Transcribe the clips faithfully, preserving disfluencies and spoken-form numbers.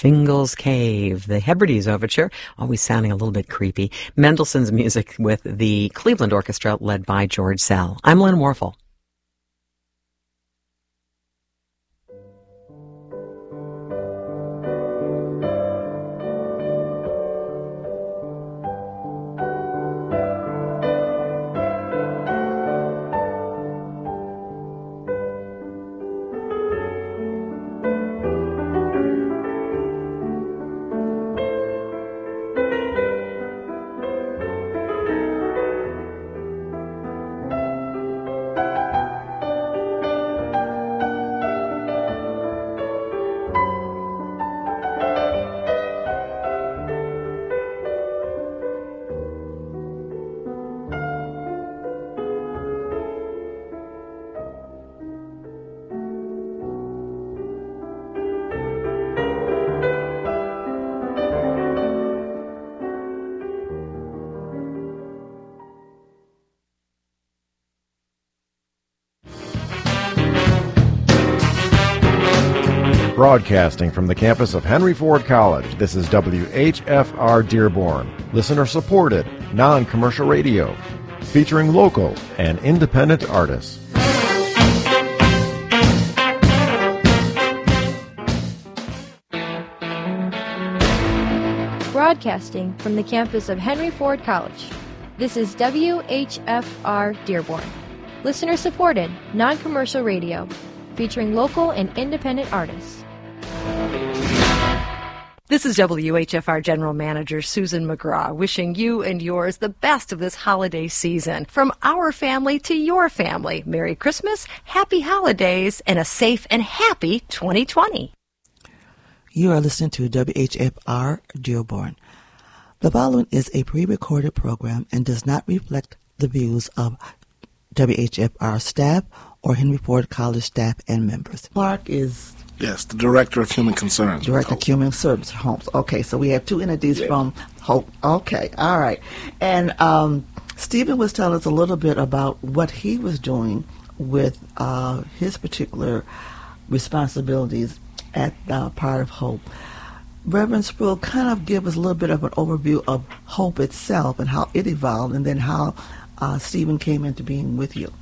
Fingal's Cave, the Hebrides Overture, always sounding a little bit creepy. Mendelssohn's music with the Cleveland Orchestra led by George Szell. I'm Lynn Warfel. Broadcasting from the campus of Henry Ford College, this is W H F R Dearborn, listener-supported, non-commercial radio, featuring local and independent artists. Broadcasting from the campus of Henry Ford College, this is W H F R Dearborn, listener-supported, non-commercial radio, featuring local and independent artists. This is W H F R General Manager Susan McGraw, wishing you and yours the best of this holiday season. From our family to your family, Merry Christmas, Happy Holidays, and a safe and happy twenty twenty. You are listening to W H F R Dearborn. The following is a pre-recorded program and does not reflect the views of W H F R staff or Henry Ford College staff and members. Clark is... Yes, the Director of Human Concerns. Director of Human Services, Homes. Okay, so we have two entities yes. from Hope. Okay, all right. And um, Stephen was telling us a little bit about what he was doing with uh, his particular responsibilities at uh, part of Hope. Reverend Spruill, kind of give us a little bit of an overview of Hope itself and how it evolved, and then how uh, Stephen came into being with you.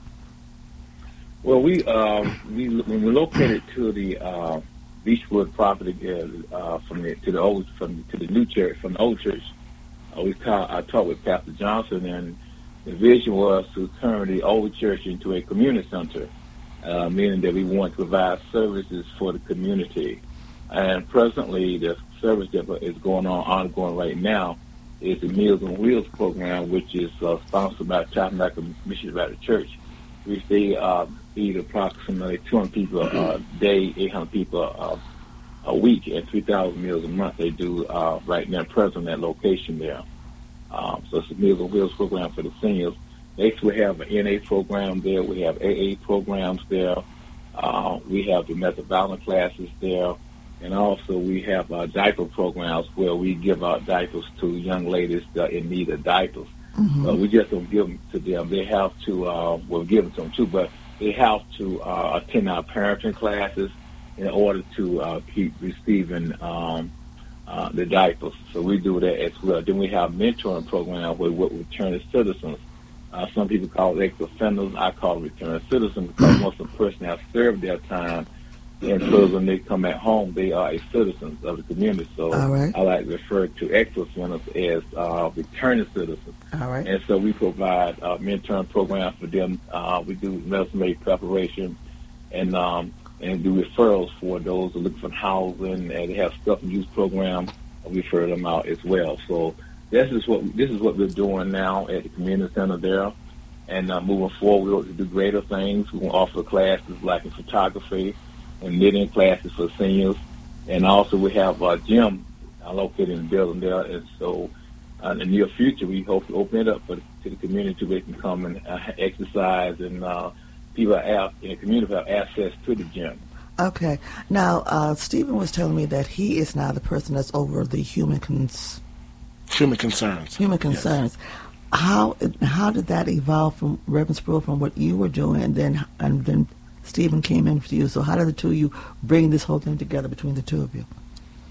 Well, we um, we when we located to the uh, Beechwood property uh, from the to the old from to the new church from the old church, uh, we ta- I talked with Pastor Johnson, and the vision was to turn the old church into a community center, uh, meaning that we want to provide services for the community. And presently, the service that is going on ongoing right now is the Meals on Wheels program, which is uh, sponsored by Tabernacle Mission Baptist Church. We they uh, feed approximately two hundred people a day, eight hundred people uh, a week, and three thousand meals a month. They do uh, right now, present that location there. Um, so it's a Meals on Wheels program for the seniors. Next, we have an N A program there. We have A A programs there. Uh, we have domestic violence classes there. And also we have uh, diaper programs where we give out diapers to young ladies that in need of diapers. Mm-hmm. Uh, we just don't give them to them. They have to, uh, well, give them to them too, but they have to uh, attend our parenting classes in order to uh, keep receiving um, uh, the diapers. So we do that as well. Then we have mentoring programs with what returning citizens. Uh, some people call it ex-offenders. I call it returning citizens because once a person has served their time in prison, they come at home, they are a citizens of the community. So right. I like to refer to ex-offenders as uh, returning citizens. All right. And so we provide uh, mentoring programs for them. Uh, we do resume preparation and um, and do referrals for those who look for housing, and they have stuff and use programs. We refer them out as well. So this is what this is what we're doing now at the community center there. And uh, moving forward, we hope to do greater things. We're going to offer classes like in photography and knitting classes for seniors. And also we have a gym uh, located in the building there. And so uh, in the near future, we hope to open it up for, to the community where they can come and uh, exercise, and uh, people have, in the community have access to the gym. Okay. Now, uh, Stephen was telling me that he is now the person that's over the human cons- human concerns. Human concerns. Yes. How how did that evolve from Reverend Spruill, from what you were doing, and then and then Stephen came in for you? So how did the two of you bring this whole thing together between the two of you?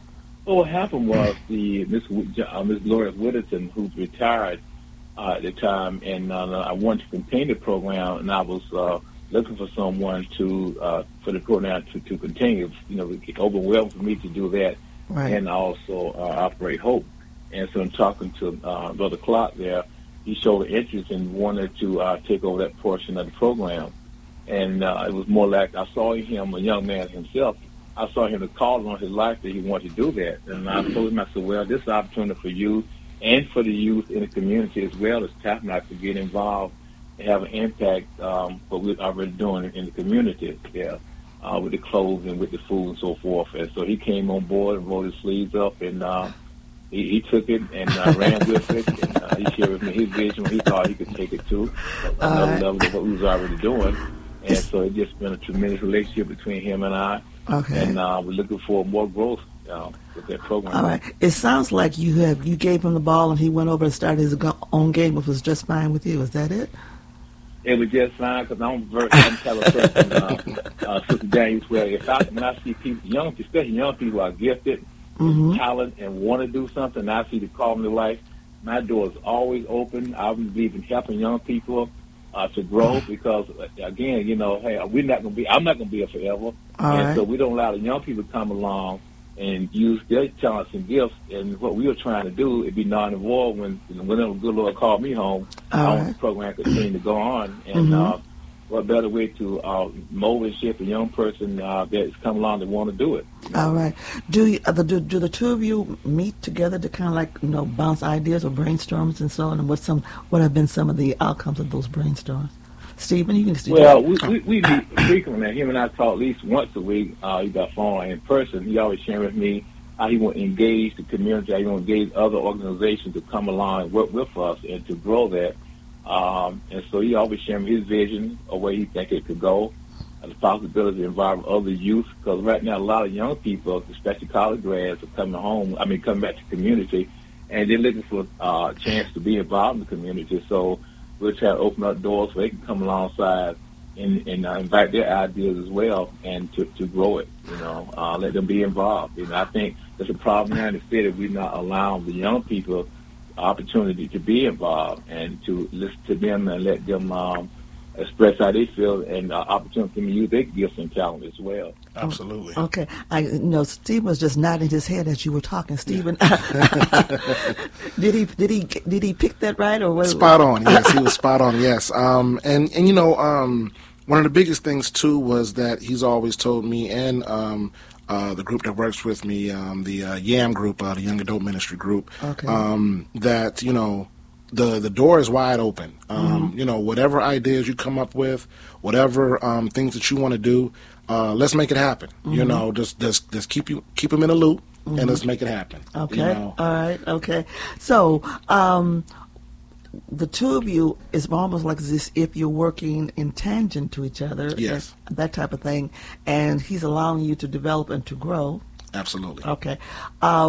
Well, what happened was the Miss uh, Miss Gloria Whittington, who retired uh, at the time, and uh, I wanted to continue the program, and I was uh, looking for someone to uh, for the program to, to continue. You know, it overwhelmed for me to do that, right. and also uh, operate Hope. And so, in talking to uh, Brother Clark there, he showed an interest and wanted to uh, take over that portion of the program. And uh, it was more like I saw him, a young man himself. I saw him to call on his life that he wanted to do that. And I told him, I said, well, this is an opportunity for you and for the youth in the community as well as Tabernacle to get involved and have an impact um, what we're already doing in the community there uh, with the clothes and with the food and so forth. And so he came on board and rolled his sleeves up, and uh, he, he took it and uh, ran with it. And uh, he shared with me his vision when he thought he could take it to another right. level of what we was already doing. And so it's just been a tremendous relationship between him and I. Okay. And uh, we're looking for more growth uh, with that program. All right. It sounds like you have you gave him the ball and he went over and started his go- own game. It was just fine with you. Is that it? It was just fine because I'm very I'm kind of a person, uh, uh, Sister Daniels, where if I when I see people, young, especially young people, are gifted, Mm-hmm. talent, and want to do something, and I see the call in their life, my door is always open. I believe in helping young people uh, to grow because, again, you know, hey, we're not gonna be. I'm not gonna be here forever. All and right. so we don't allow the young people to come along and use their talents and gifts. And what we were trying to do is be non-involved when when the good Lord called me home. All I want right. the program to continue to go on. And Mm-hmm. uh, what better way to uh, mold and shape a young person uh, that's come along that want to do it. You know? All right. Do, you, uh, the, do do the two of you meet together to kind of like you know bounce ideas or brainstorms and so on? And what some what have been some of the outcomes of those brainstorms? Stephen, you can. Steve. Well, we, we, we meet frequently. Him and I talk at least once a week, uh, either phone or in person. He always sharing with me how he want to engage the community, how he want to engage other organizations to come along and work with us and to grow that. Um, and so he always sharing his vision of where he think it could go, and the possibility to involve other youth. Because right now, a lot of young people, especially college grads, are coming home. I mean, coming back to the community, and they're looking for uh, a chance to be involved in the community. So we're trying to open up doors so they can come alongside and, and uh, invite their ideas as well, and to, to grow it. You know, uh, let them be involved. You know, I think there's a problem now in the city. We're not allowing the young people opportunity to be involved and to listen to them and let them um, express how they feel and uh, opportunity to use their gifts and talent as well. Absolutely. Okay. I you know Steve was just nodding his head as you were talking. Stephen, did he did he did he pick that right or what? Spot on. Yes, he was spot on. Yes. Um, and and you know, um, one of the biggest things too was that he's always told me and um, uh, the group that works with me, um, the uh, YAM group, uh, the Young Adult Ministry group, Okay. um, that you know. The the door is wide open. Um, Mm-hmm. You know, whatever ideas you come up with, whatever um, things that you want to do, uh, let's make it happen. Mm-hmm. You know, just just just keep you keep them in the loop, and let's make it happen. Okay. You know? All right. Okay. So, um, the two of you is almost like this if you're working in tangent to each other. Yes. and that type of thing. And he's allowing you to develop and to grow. Absolutely. Okay. Uh,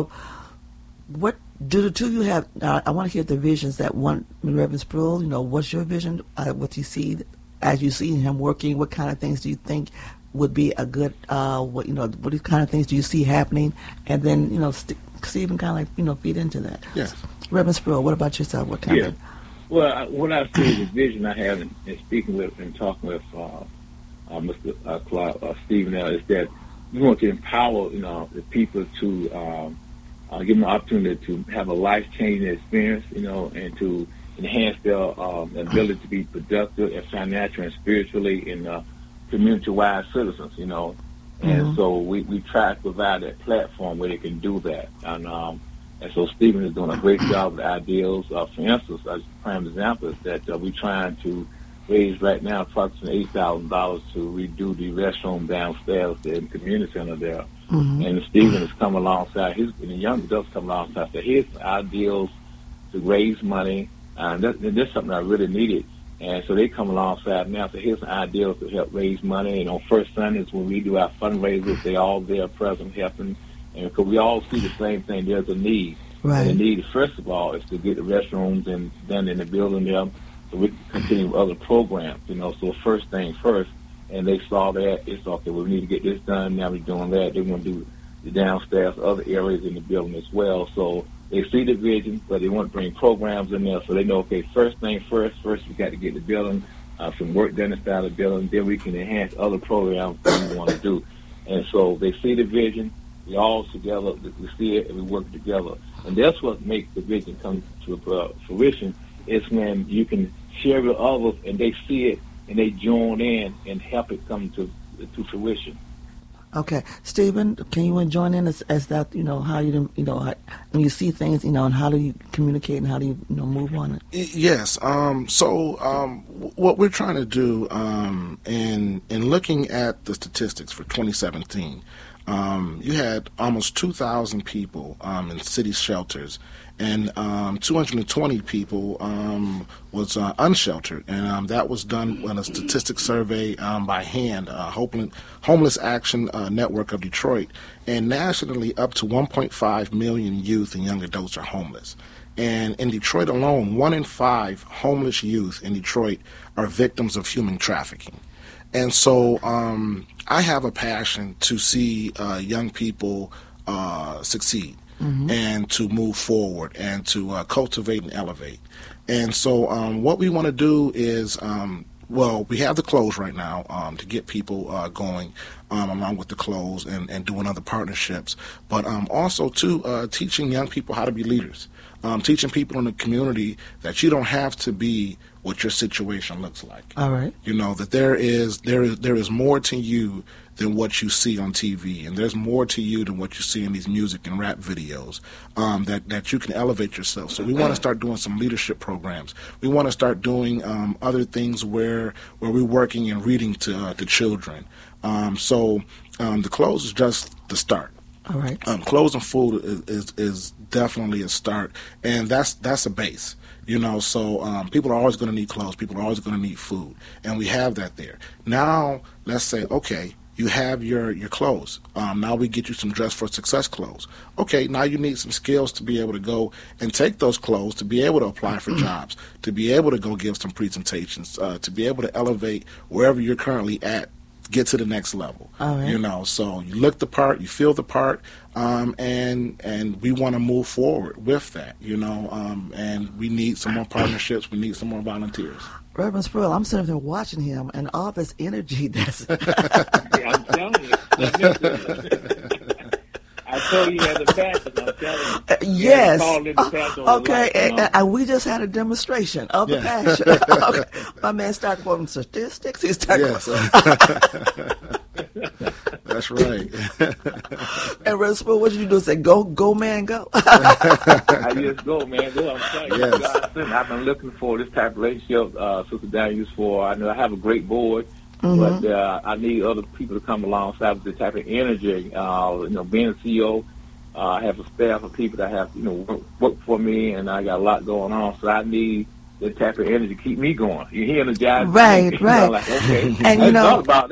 what do the two of you have? Uh, I want to hear the visions that one, Reverend Sproul, you know, what's your vision? Uh, what you see as you see him working? What kind of things do you think would be a good, uh, what, you know, what kind of things do you see happening? And then, you know, St- Stephen kind of like, you know, feed into that. Yes. Reverend Sproul, what about yourself? What kind Yeah. of? Well, I, what I see is the vision I have in, in speaking with and talking with uh, uh, Mister Uh, Clark, uh, Stephen now is that we want to empower, you know, the people to um, uh, give them the opportunity to have a life-changing experience, you know, and to enhance their um, ability to be productive and financially and spiritually and uh, community-wide citizens, you know. And Mhm. so we, we try to provide that platform where they can do that. And um, and so Stephen is doing a great job with ideals. Uh, for instance, as a prime example is that uh, we're trying to raise right now approximately eight thousand dollars to redo the restroom downstairs in the community center there. Mm-hmm. And Stephen has come alongside, his, and the young adults come alongside, so his ideals to raise money, and that, and that's something I really needed. And so they come alongside now, so here's some ideals to help raise money. And on first Sundays when we do our fundraisers, they all there present helping. And because we all see the same thing, there's a need. Right. And the need, first of all, is to get the restrooms and done in the building there so we can continue with other programs, you know. So first thing first, and they saw that, it's okay, we need to get this done, now we're doing that. They want to do the downstairs, other areas in the building as well. So they see the vision, but they want to bring programs in there so they know, okay, first thing first, first we got to get the building, uh, some work done inside the building, then we can enhance other programs that we want to do. And so they see the vision, we all together, we see it, and we work together. And that's what makes the vision come to uh, fruition, is when you can share with others and they see it and they join in and help it come to to fruition. Okay, Stephen, can you join in as, as that? You know, how you you know how, when you see things, you know, and how do you communicate and how do you, you know move on it? Yes. Um, so um, what we're trying to do um, in in looking at the statistics for twenty seventeen, um, you had almost two thousand people um, in city shelters, and um, two hundred twenty people um, was uh, unsheltered, and um, that was done in a statistics survey um, by hand, uh, Homeless, Homeless Action uh, Network of Detroit, and nationally up to one point five million youth and young adults are homeless. And in Detroit alone, one in five homeless youth in Detroit are victims of human trafficking. And so um, I have a passion to see uh, young people uh, succeed. Mm-hmm. And to move forward and to uh, cultivate and elevate. And so um, what we want to do is, um, well, we have the clothes right now um, to get people uh, going um, along with the clothes and, and doing other partnerships, but um, also, too, uh, teaching young people how to be leaders, um, teaching people in the community that you don't have to be what your situation looks like. All right. You know, that there is there is there is more to you than what you see on T V, and there's more to you than what you see in these music and rap videos, um, that, that you can elevate yourself. So we want to start doing some leadership programs. We want to start doing um, other things where where we're working and reading to uh, to children. Um, so um, the clothes is just the start. All right. Um, clothes and food is, is, is definitely a start, and that's that's a base. You know, so um, people are always going to need clothes. People are always going to need food, and we have that there. Now, let's say, okay, you have your, your clothes. Um, now we get you some Dress for Success clothes. Okay, now you need some skills to be able to go and take those clothes, to be able to apply for jobs, to be able to go give some presentations, uh, to be able to elevate wherever you're currently at, get to the next level. All right. You know, so you look the part, you feel the part, um, and and we want to move forward with that, you know, um, and we need some more partnerships, we need some more volunteers. Reverend Spruill, I'm sitting there watching him and all this energy that's... Yeah, I'm telling you. I told you as a pastor, I'm telling you. Uh, yes. Uh, okay, life, you know? and, and we just had a demonstration of the Yeah. passion. Okay. My man started quoting statistics. He started Yes. That's right. And Reverend Spruill, what did you do? Say, go, go, man, go. I just go, man, go. I'm telling you. Yes. God, I've been looking for this type of relationship, uh, Sister Daniels, for. I know I have a great board. Mm-hmm. But uh, I need other people to come alongside with this type of energy. Uh, you know, being a C E O, uh, I have a staff of people that have, you know, work, work for me, and I got a lot going on. So I need that type of energy to keep me going. You energize Right, me. right. I'm like, okay, And, I you know- thought about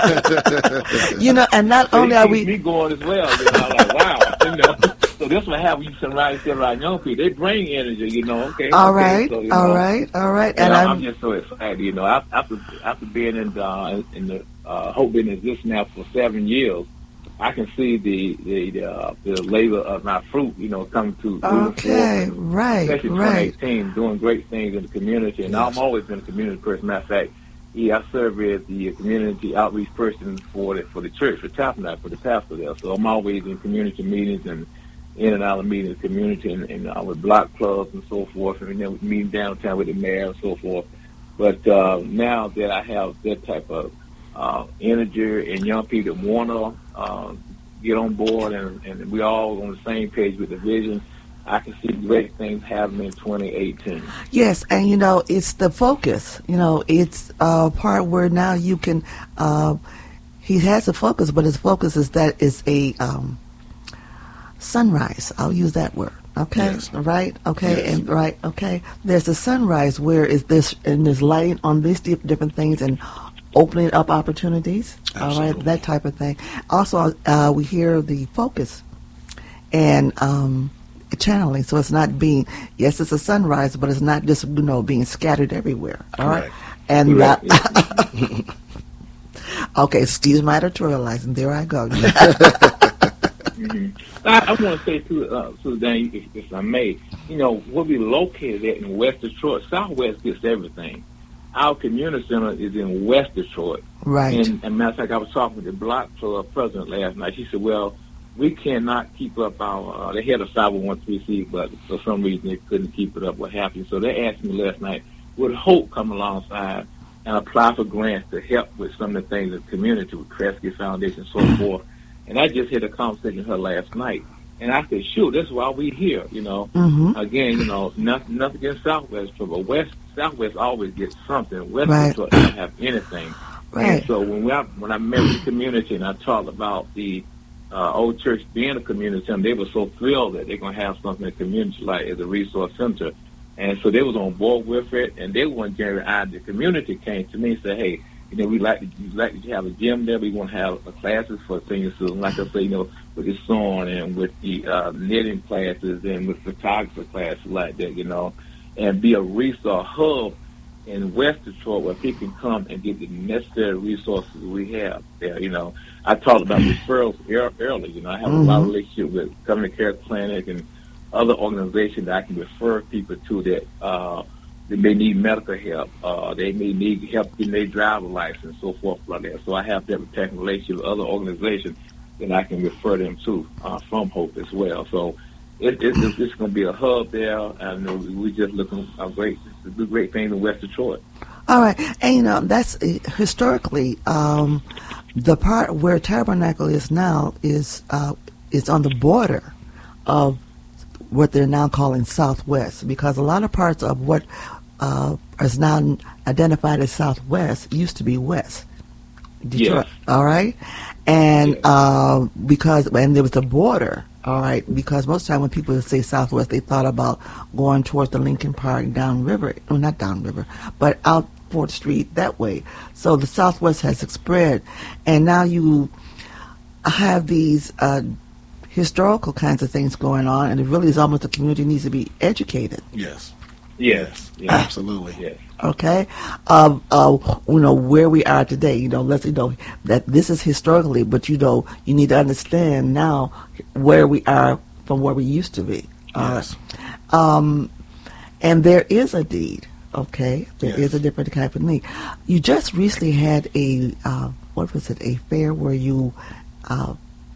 that. You know, and not So only it are keeps we... me going as well. You know, I'm like, wow. You know, so this what happens. You surround yourself around young people. They bring energy. You know, okay. All okay, right, so, you all know, right, all right. And And I'm, I'm... I'm just so excited, you know. After after being in the, in the uh, Hope Business this now for seven years, I can see the the uh, the labor of my fruit, you know, coming to Okay, forward, right, especially right. twenty eighteen, doing great things in the community. And Yes. I've always been a community person. Matter of fact, yeah, I serve as the community outreach person for the for the church, for Tabernacle, for the pastor there. So I'm always in community meetings and in and out of meetings in the community and, and uh, with block clubs and so forth, and then meeting downtown with the mayor and so forth. But uh, now that I have that type of uh, energy and young people that want to uh, get on board and, and we all on the same page with the vision, I can see great things happening in twenty eighteen. Yes, and you know, it's the focus. You know, it's a part where now you can, uh, he has a focus, but his focus is that it's a um, sunrise. I'll use that word. Okay, Yes. right? Okay, Yes. and right. Okay, there's a sunrise where is this and there's lighting on these di- different things and opening up opportunities. All Absolutely. right, that type of thing. Also, uh, we hear the focus and um, channeling. So it's not being, yes, it's a sunrise, but it's not just, you know, being scattered everywhere. All right, Correct. and Correct, that. Okay, excuse my editorializing. There I go. Mm-hmm. I, I want to say to uh, Suzanne, if, if I may, you know, where we located at in West Detroit, Southwest gets everything. Our community center is in West Detroit. Right. And, and matter of fact, I was talking with the Block Club president last night. She said, well, we cannot keep up our, uh, they had a five oh one c three, but for some reason they couldn't keep it up, what happened. So they asked me last night, would Hope come alongside and apply for grants to help with some of the things in the community, with Kresge Foundation and so forth. And I just had a conversation with her last night. And I said, shoot, that's why we here, you know. Mm-hmm. Again, you know, nothing, nothing against Southwest, but West, Southwest always gets something. West Right. Detroit doesn't have anything. Right. And so when, we, when I met with the community and I talked about the uh, old church being a community center, they were so thrilled that they're going to have something in the community like as a resource center. And so they was on board with it, and they weren't getting out. The community came to me and said, hey, you know, we like to, we like to have a gym there. We want to have uh, classes for senior students, like I say, you know, with the sewing and with the uh, knitting classes and with photography classes like that, you know, and be a resource hub in West Detroit where people can come and get the necessary resources we have there, you know. I talked about referrals earlier, you know. I have mm-hmm. a lot of relationship with Governor Care Clinic and other organizations that I can refer people to that uh, they may need medical help, uh, they may need help getting their driver's license, so forth like that. So I have that technical relationship with other organizations that I can refer them to uh, from Hope as well. So it, it, it's, it's going to be a hub there, and we're just looking at great, do great things in West Detroit. All right, and you know that's uh, historically um, the part where Tabernacle is now is uh, is on the border of what they're now calling Southwest, because a lot of parts of what uh, is now identified as Southwest used to be West Detroit. Yes. All right, and yes. uh, because and there was a border. All right, because most of the time when people say Southwest, they thought about going towards the Lincoln Park downriver, well, not downriver, but out Fourth Street that way. So the Southwest has spread, and now you have these uh, historical kinds of things going on, and it really is almost the community needs to be educated. Yes. Yes. yes. Absolutely. Yes. Okay, uh, uh, you know where we are today. You know, let's you know that this is historically, but you know you need to understand now where we are from where we used to be. Yes. Uh, um, and there is a deed. Okay, there yes. is a different type of need. You just recently had a uh, what was it? A fair where you uh,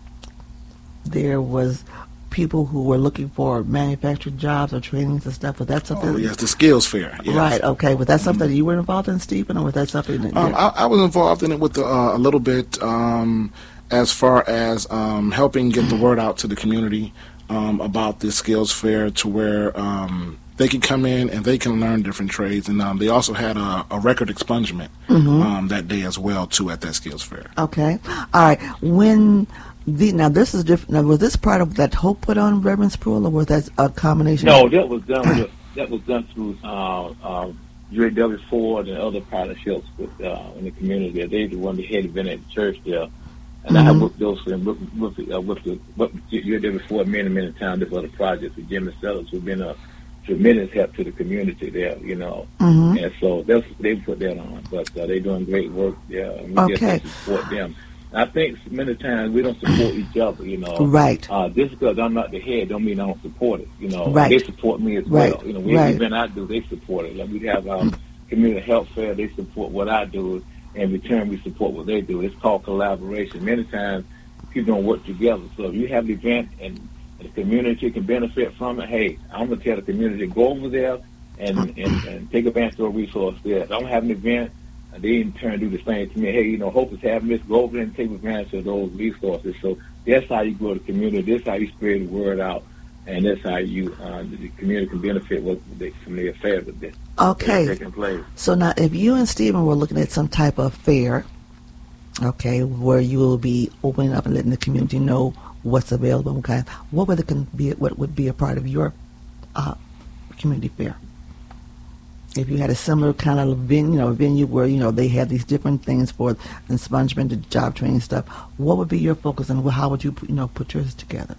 there was people who were looking for manufacturing jobs or trainings and stuff. Was that something? Oh, yes, the skills fair. Yes. Right, okay. Was that something that you were involved in, Stephen, or was that something that um, I, I was involved in it with the, uh, a little bit um, as far as um, helping get the word out to the community um, about this skills fair to where um, they can come in and they can learn different trades. And um, they also had a, a record expungement mm-hmm. um, that day as well, too, at that skills fair. Okay. All right. When... The, now this is different. Now, was this part of that Hope put on Reverend Sproul, or was that a combination? No, that was done. With, that was done through uh, uh, U A W Ford and other partnerships with uh, in the community. They the one that had event at the church there, and mm-hmm. I have worked those and with with, uh, with the with U A W Ford many many times with other projects with Jimmy Sellers, who've been a tremendous help to the community there. You know, mm-hmm. and so that's they put that on. But uh, they're doing great work there, and we okay. just support them. I think many times we don't support each other, you know. Right. Uh, just because I'm not the head don't mean I don't support it, you know. Right. They support me as right. well. You know, we, right. event I do, they support it. Like we have um, community health fair, they support what I do. In return, we support what they do. It's called collaboration. Many times people don't work together. So if you have an event and the community can benefit from it, hey, I'm going to tell the community, go over there and, and, and take advantage of a resource there. If I don't have an event, and they in turn do the same to me. Hey, you know, Hope is having this. Go over there and take advantage of those resources. So that's how you grow the community. That's how you spread the word out, and that's how you uh, the community can benefit what they, from the affairs of this. Okay. Taking place. So now, if you and Stephen were looking at some type of fair, okay, where you will be opening up and letting the community know what's available, okay, what would it can be? What would be a part of your uh, community fair? If you had a similar kind of venue, you know, venue where, you know, they had these different things for expungement, the job training stuff, what would be your focus and how would you, you know, put yours together?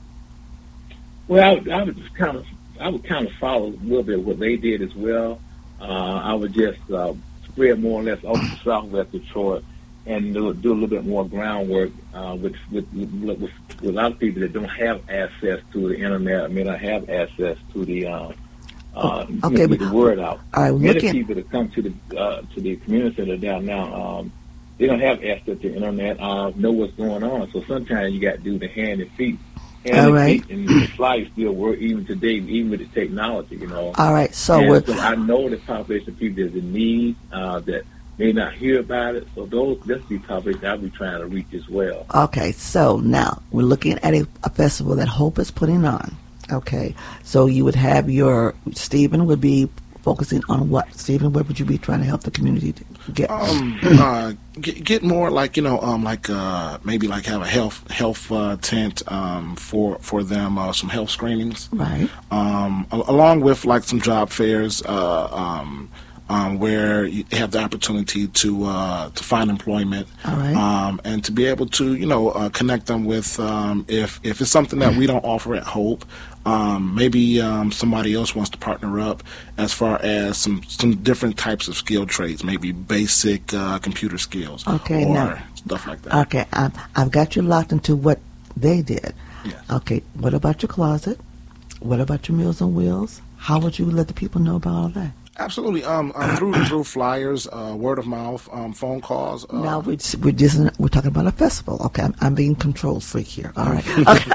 Well, I would, I would just kind of, I would kind of follow a little bit what they did as well. Uh, I would just uh, spread more or less over to Southwest Detroit and do, do a little bit more groundwork uh, with, with, with, with a lot of people that don't have access to the internet, may not have access to the uh, uh, oh, okay, you know, get the word out. All right, Many looking, people that come to the uh, to the community center down now, um, they don't have access to the internet, uh, know what's going on. So sometimes you got to do the hand and feet. Hand All and right. feet, and the flies still work even today, even with the technology, you know. All right, so, and with, so I know the population of people that's in need uh, that may not hear about it. So those, that's the population I'll be trying to reach as well. Okay, so now we're looking at a, a festival that Hope is putting on. Okay, so you would have your, Stephen would be focusing on what? Stephen, what would you be trying to help the community to get? Um, uh, get, get more like, you know, um, like uh, maybe like have a health health uh, tent um, for for them, uh, some health screenings, Right. Um, a- along with like some job fairs, uh, um, um, where you have the opportunity to uh, to find employment, All right. um, and to be able to, you know, uh, connect them with um, if if it's something that we don't offer at Hope. Um, maybe um, somebody else wants to partner up as far as some, some different types of skill trades, maybe basic uh, computer skills, Okay, or now- stuff like that. Okay, I've, I've got you locked into what they did. Yes. Okay, what about your closet? What about your Meals on Wheels? How would you let the people know about all that? Absolutely. Um, um, through through flyers, uh, word of mouth, um, phone calls. Uh, Now we're just, we're just we're talking about a festival. Okay, I'm, I'm being control freak here. All right. Okay.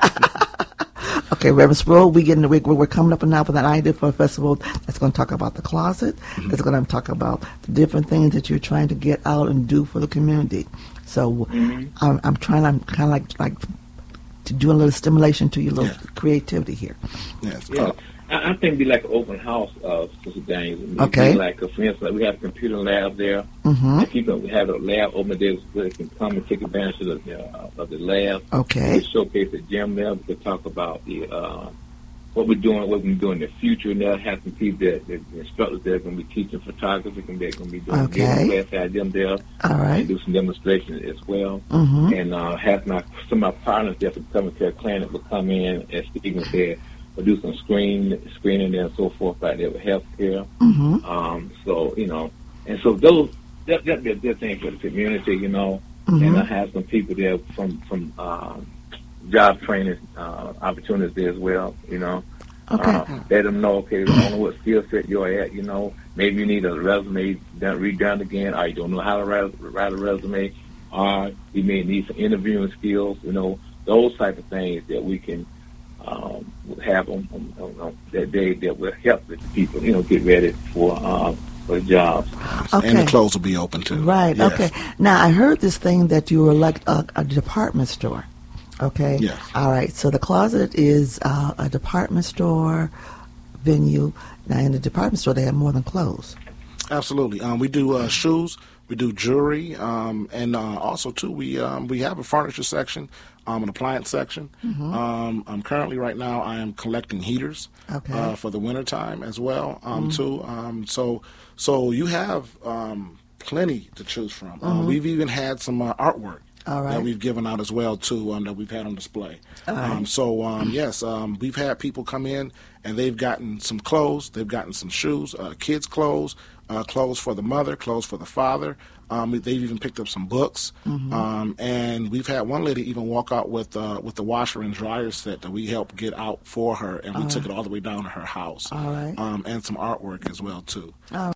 Okay, Reverend Sproul, we getting we're, we're coming up now with an idea for a festival that's going to talk about the closet. Mm-hmm. That's going to talk about the different things that you're trying to get out and do for the community. So Mm-hmm. I'm, I'm trying. I'm kind of like like to do a little stimulation to your little Yeah. creativity here. yes. Yeah. Uh, I, I think it'd be like an open house, uh, Sister Daniels. It'd Okay. Be like, uh, for instance, we have a computer lab there. Mm-hmm. And people have a lab open there where they can come and take advantage of the, uh, of the lab. Okay. We showcase the gym there. We could talk about the uh, what we're doing, what we're going to do in the future. And they'll have some people that, that the instructors that are going to be teaching photography, and they're going to be doing Okay. class at them there. All And right. do some demonstrations as well. Mm-hmm. And uh, have my some of my partners that would come into a clinic would come in, as Stephen said, would do some screen screening and so forth like that with healthcare. Mm-hmm. Um, so you know, and so those that that'd be a good thing for the community, you know. Mhm. And I have some people there from from um, job training uh, opportunities there as well, you know. Okay. Uh, let them know, okay, I don't know what skill set you're at, you know. Maybe you need a resume done, redone again, or you don't know how to write, write a resume, or you may need some interviewing skills, you know, those type of things that we can um, have on, on, on that day that will help the people, you know, get ready for uh, for jobs. Okay. And the clothes will be open too. Right. Yes. Okay. Now I heard this thing that you were like a, a department store. Okay. Yes. All right. So the closet is uh, a department store venue. Now in the department store they have more than clothes. Absolutely. Um, we do uh, shoes. We do jewelry, um, and uh, also too we um, we have a furniture section, um, an appliance section. Mm-hmm. Um, I'm currently right now I am collecting heaters Okay. uh, for the wintertime as well um, too. Um, so so you have um, plenty to choose from. Uh, we've even had some uh, artwork. All right. That we've given out as well too, um, that we've had on display. All right. Um, so um, yes, um, we've had people come in and they've gotten some clothes, they've gotten some shoes, uh, kids' clothes, uh, clothes for the mother, clothes for the father. Um, they've even picked up some books, Mm-hmm. um, and we've had one lady even walk out with uh, with the washer and dryer set that we helped get out for her, and we took it all the way down to her house. All right. Um, and some artwork as well too.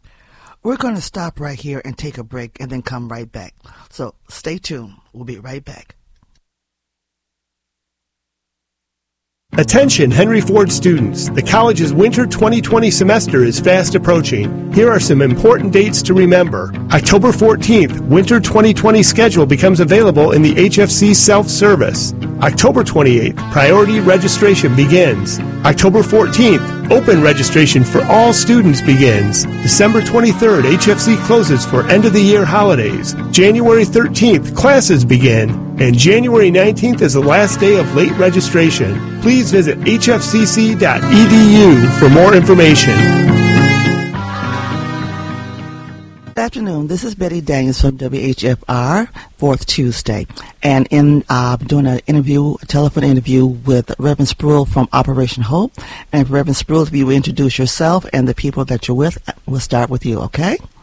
We're going to stop right here and take a break and then come right back. So stay tuned. We'll be right back. Attention Henry Ford students, the college's winter twenty twenty semester is fast approaching. Here are some important dates to remember. October fourteenth, winter twenty twenty schedule becomes available in the H F C self-service. October twenty-eighth, priority registration begins. October fourteenth, open registration for all students begins. December twenty-third, H F C closes for end-of-the-year holidays. January thirteenth, classes begin. And January nineteenth is the last day of late registration. Please visit h f c c dot e d u for more information. Good afternoon. This is Betty Daniels from W H F R, Fourth Tuesday. And in uh, doing an interview, a telephone interview with Reverend Sproul from Operation Hope. And Reverend Sproul, if you will introduce yourself and the people that you're with, we'll start with you, okay?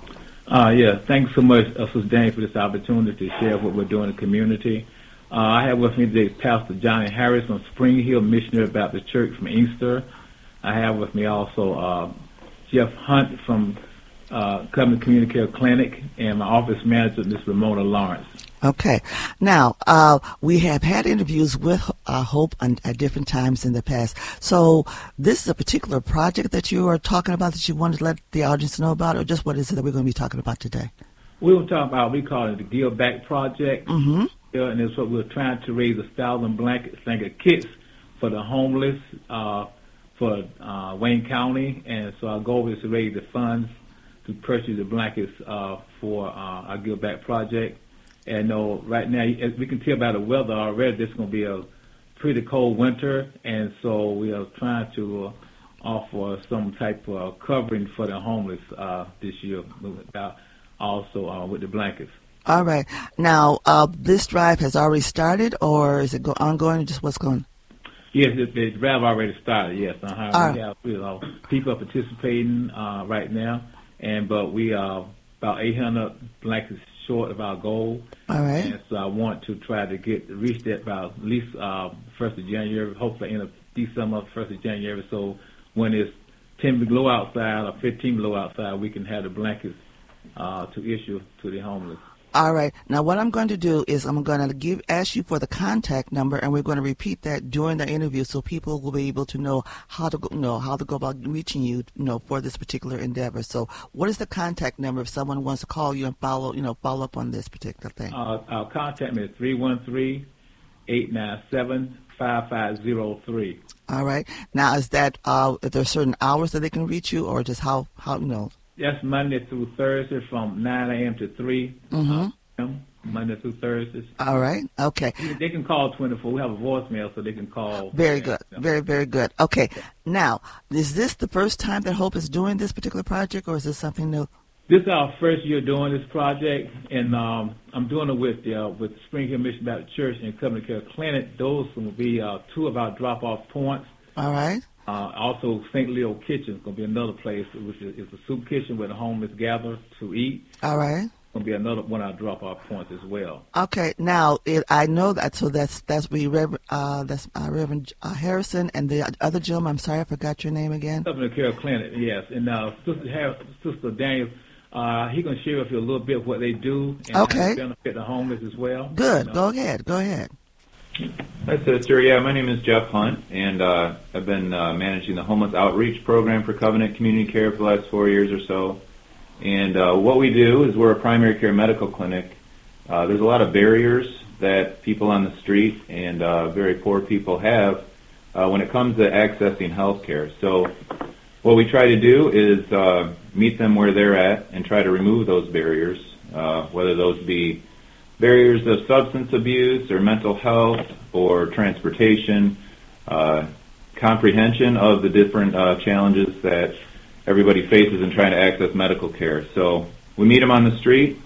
Uh, yeah, thanks so much, uh, Sister Daniel, for this opportunity to share what we're doing in the community. Uh, I have with me today Pastor Johnny Harris from Spring Hill Missionary Baptist Church from Inkster. I have with me also uh, Jeff Hunt from uh, Covenant Community Care Clinic, and my office manager, Miz Ramona Lawrence. Okay. Now, uh, we have had interviews with uh, Hope on, at different times in the past. So this is a particular project that you are talking about that you wanted to let the audience know about, or just what is it that we're going to be talking about today? We were talking about, we call it the Give Back Project. Mm-hmm. Yeah, and it's what we're trying to raise a thousand blankets, blanket kits for the homeless uh, for uh, Wayne County. And so our goal is to raise the funds to purchase the blankets uh, for uh, our Give Back Project. And uh, right now, as we can tell by the weather already, this is going to be a pretty cold winter, and so we are trying to uh, offer some type of covering for the homeless uh, this year, uh, also uh, with the blankets. All right. Now, uh, this drive has already started, or is it go- ongoing, or just what's going on? Yes, the, the drive already started, yes. Uh-huh. All we right. have you know, people are participating uh, right now, and but we are about eight hundred blankets short of our goal. All right. And so I want to try to get reach that by at least uh, first of January, hopefully end of December, first of January. So when it's ten below outside or fifteen below outside, we can have the blankets uh, to issue to the homeless. All right. Now, what I'm going to do is I'm going to give ask you for the contact number, and we're going to repeat that during the interview, so people will be able to know how to go, know how to go about reaching you, you know, for this particular endeavor. So, what is the contact number if someone wants to call you and follow, you know, follow up on this particular thing? Uh, our contact me is three one three, eight nine seven, five five zero three. All right. Now, is that uh, if there are certain hours that they can reach you, or just how how you know? That's Monday through Thursday from nine a.m. to three Mm-hmm. p.m. Monday through Thursdays. All right. Okay. They can call twenty-four. We have a voicemail, so they can call. Very good. Very, very good. Okay. Now, is this the first time that Hope is doing this particular project, or is this something new? This is our first year doing this project, and um, I'm doing it with uh, with Spring Hill Mission Baptist Church and Covenant Care Clinic. Those will be uh, two of our drop-off points. All right. Uh, also, Saint Leo Kitchen is going to be another place, which is, is a soup kitchen where the homeless gather to eat. All right. It's going to be another one of our drop-off points as well. Okay. Now, it, I know that. So that's that's we Reverend uh, that's uh, Reverend uh, Harrison and the other gentleman. I'm sorry, I forgot your name again. Covenant Care Clinic, yes. And uh, Sister Harris, Sister Daniel, uh, he's going to share with you a little bit what they do and okay. how they benefit the homeless as well. Good. You know? Go ahead. Go ahead. Hi, Sister. Yeah, my name is Jeff Hunt, and uh, I've been uh, managing the homeless outreach program for Covenant Community Care for the last four years or so. And uh, what we do is we're a primary care medical clinic. Uh, there's a lot of barriers that people on the street and uh, very poor people have uh, when it comes to accessing health care. So what we try to do is uh, meet them where they're at and try to remove those barriers, uh, whether those be barriers of substance abuse or mental health or transportation, uh, comprehension of the different uh, challenges that everybody faces in trying to access medical care. So we meet them on the street,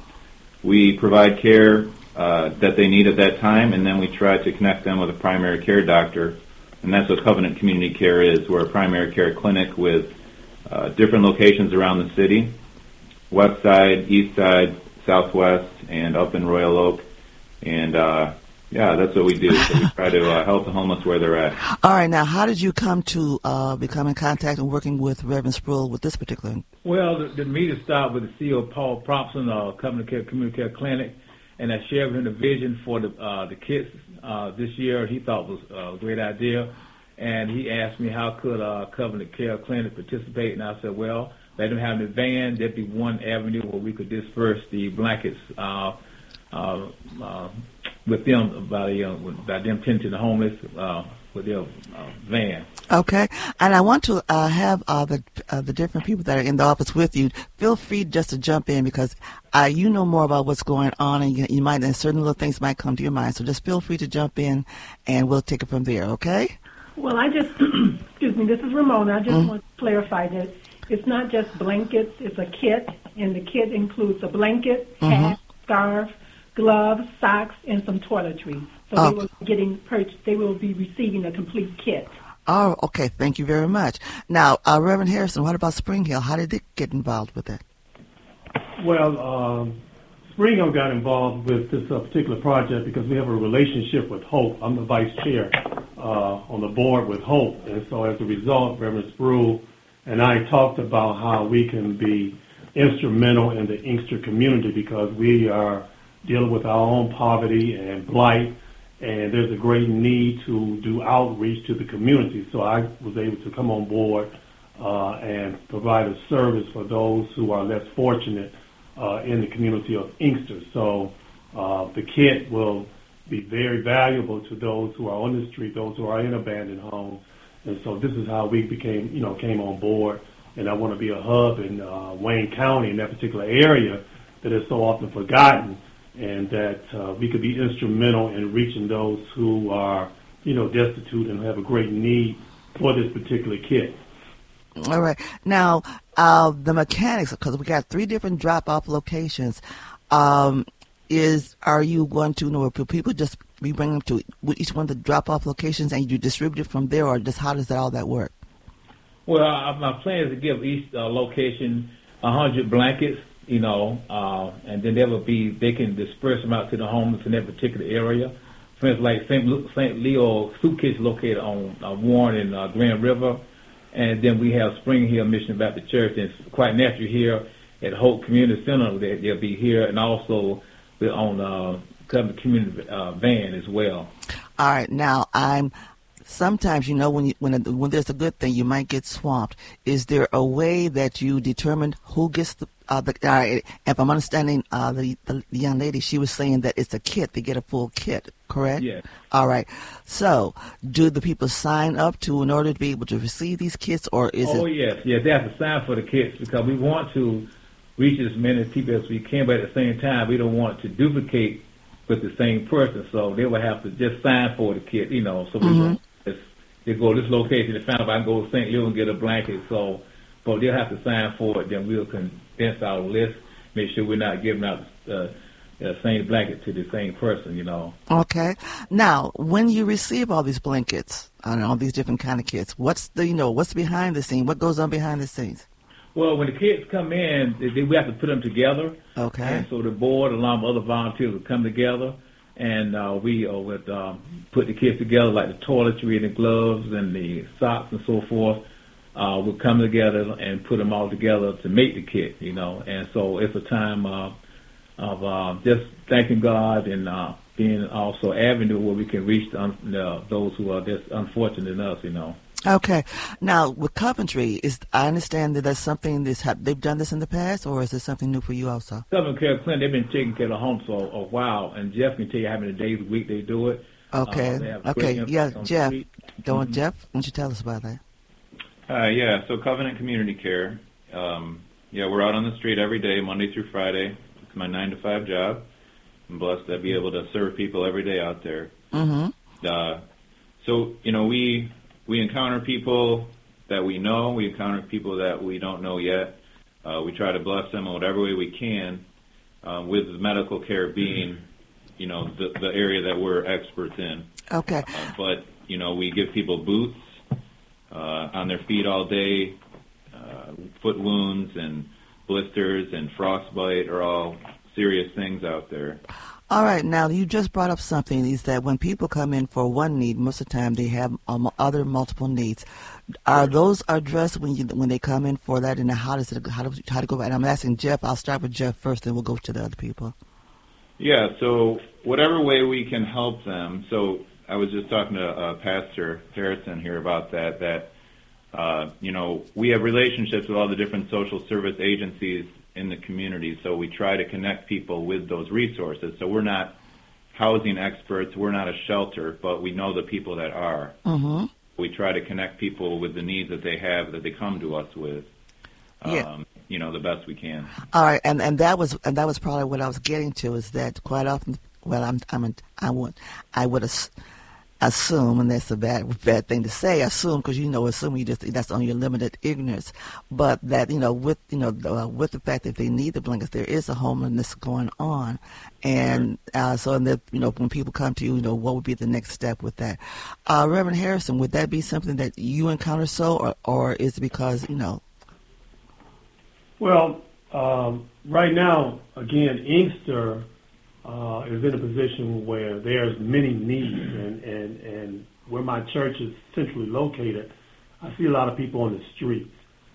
we provide care uh, that they need at that time, and then we try to connect them with a primary care doctor. And that's what Covenant Community Care is. We're a primary care clinic with uh, different locations around the city, west side, east side, southwest, and up in Royal Oak. And, uh, yeah, that's what we do. So we try to uh, help the homeless where they're at. All right. Now, how did you come to uh, become in contact and working with Reverend Sproul with this particular? Well, the, the meeting started with the C E O, Paul Propson, uh, Covenant Care Community Care Clinic, and I shared with him the vision for the uh, the kids uh, this year. He thought was a great idea, and he asked me how could uh, Covenant Care Clinic participate, and I said, well, let them have the van. There'd be one avenue where we could disperse the blankets uh, uh, uh, with them by, uh, by them tending to the homeless uh, with their uh, van. Okay, and I want to uh, have uh, the uh, the different people that are in the office with you. Feel free just to jump in because uh, you know more about what's going on, and you, you might and certain little things might come to your mind. So just feel free to jump in, and we'll take it from there. Okay? Well, I just excuse me. This is Ramona. I just mm-hmm. want to clarify that it's not just blankets. It's a kit, and the kit includes a blanket, mm-hmm. hat, scarf, gloves, socks, and some toiletries. So oh. they will be getting purchased. They will be receiving a complete kit. Oh, okay. Thank you very much. Now, uh, Reverend Harrison, what about Spring Hill? How did they get involved with it? Well, um, Springham got involved with this uh, particular project because we have a relationship with Hope. I'm the vice chair uh, on the board with Hope. And so as a result, Reverend Spruill and I talked about how we can be instrumental in the Inkster community because we are dealing with our own poverty and blight, and there's a great need to do outreach to the community. So I was able to come on board uh, and provide a service for those who are less fortunate uh, in the community of Inkster. So uh, the kit will be very valuable to those who are on the street, those who are in abandoned homes. And so this is how we became, you know, came on board. And I want to be a hub in uh, Wayne County, in that particular area that is so often forgotten, and that uh, we could be instrumental in reaching those who are, you know, destitute and have a great need for this particular kit. All right. Now, uh, the mechanics, because we got three different drop-off locations, um, is are you going to, you know, will people just be bringing them to each one of the drop-off locations and you distribute it from there, or just how does that all that work? Well, uh, my plan is to give each uh, location one hundred blankets, you know, uh, and then there will be, they can disperse them out to the homeless in that particular area. For instance, like Saint Leo Soup Kitchen located on uh, Warren and uh, Grand River. And then we have Spring Hill Mission Baptist Church, and it's quite natural here at Hope Community Center. They, they'll be here, and also we're on uh, Covenant Community uh, van as well. All right. Now, I'm sometimes, you know, when you, when a, when there's a good thing, you might get swamped. Is there a way that you determine who gets the Uh, the, uh, if I'm understanding uh, the, the the young lady, she was saying that it's a kit. They get a full kit, correct? Yes. All right. So, do the people sign up to in order to be able to receive these kits, or is oh, it? Oh yes, yes. They have to sign for the kits because we want to reach as many people as we can, but at the same time, we don't want to duplicate with the same person. So they will have to just sign for the kit, you know. So we mm-hmm. go, they go to this location. They find out I can go to Saint Louis and get a blanket. So, but they'll have to sign for it. Then we'll condense our list, make sure we're not giving out uh, the same blanket to the same person, you know. Okay. Now, when you receive all these blankets and all these different kind of kits, what's the, you know, what's behind the scene? What goes on behind the scenes? Well, when the kids come in, they, they, we have to put them together. Okay. And so the board, along with other volunteers, will come together, and uh, we uh, would um, put the kids together, like the toiletry and the gloves and the socks and so forth. Uh, we'll come together and put them all together to make the kit, you know. And so it's a time uh, of uh, just thanking God and uh, being also an avenue where we can reach the, uh, those who are just unfortunate than us, you know. Okay. Now, with Coventry, is I understand that that's something that's ha- they've done this in the past, or is this something new for you also? Southern Care Clinic, they've been taking care of the homes for a while, and Jeff can tell you how many days a week they do it. Okay. Uh, okay. Yeah, Jeff. Don't mm-hmm. Jeff, why don't you tell us about that? Uh, yeah, so Covenant Community Care. Um, yeah, we're out on the street every day, Monday through Friday. It's my nine to five job. I'm blessed to be able to serve people every day out there. Mm-hmm. Uh, so, you know, we we encounter people that we know. We encounter people that we don't know yet. Uh, we try to bless them in whatever way we can, uh, with medical care being, you know, the, the area that we're experts in. Okay. Uh, but, you know, we give people boots. Uh, on their feet all day, uh, foot wounds and blisters and frostbite are all serious things out there. All right. Now, you just brought up something, is that when people come in for one need, most of the time they have um, other multiple needs. Are those addressed when you when they come in for that, and how does it how do how to go about it? I'm asking Jeff. I'll start with Jeff first, then we'll go to the other people. Yeah. So whatever way we can help them. So I was just talking to uh, Pastor Harrison here about that, that, uh, you know, we have relationships with all the different social service agencies in the community, so we try to connect people with those resources. So we're not housing experts, we're not a shelter, but we know the people that are. Mm-hmm. We try to connect people with the needs that they have, that they come to us with. Yeah. Um, you know, the best we can. All right, and, and that was and that was probably what I was getting to, is that quite often, well, I'm I'm I would I would have. assume, and that's a bad bad thing to say, assume, because you know, assume you just that's on your limited ignorance. But that, you know, with you know uh, with the fact that they need the blankets, there is a homelessness going on, and uh, so and that, you know, when people come to you, you know, what would be the next step with that? Uh, Reverend Harrison, would that be something that you encounter so, or or is it because, you know? Well, um, right now, again, Inkster uh, is in a position where there's many needs, and, and, and where my church is centrally located, I see a lot of people on the streets.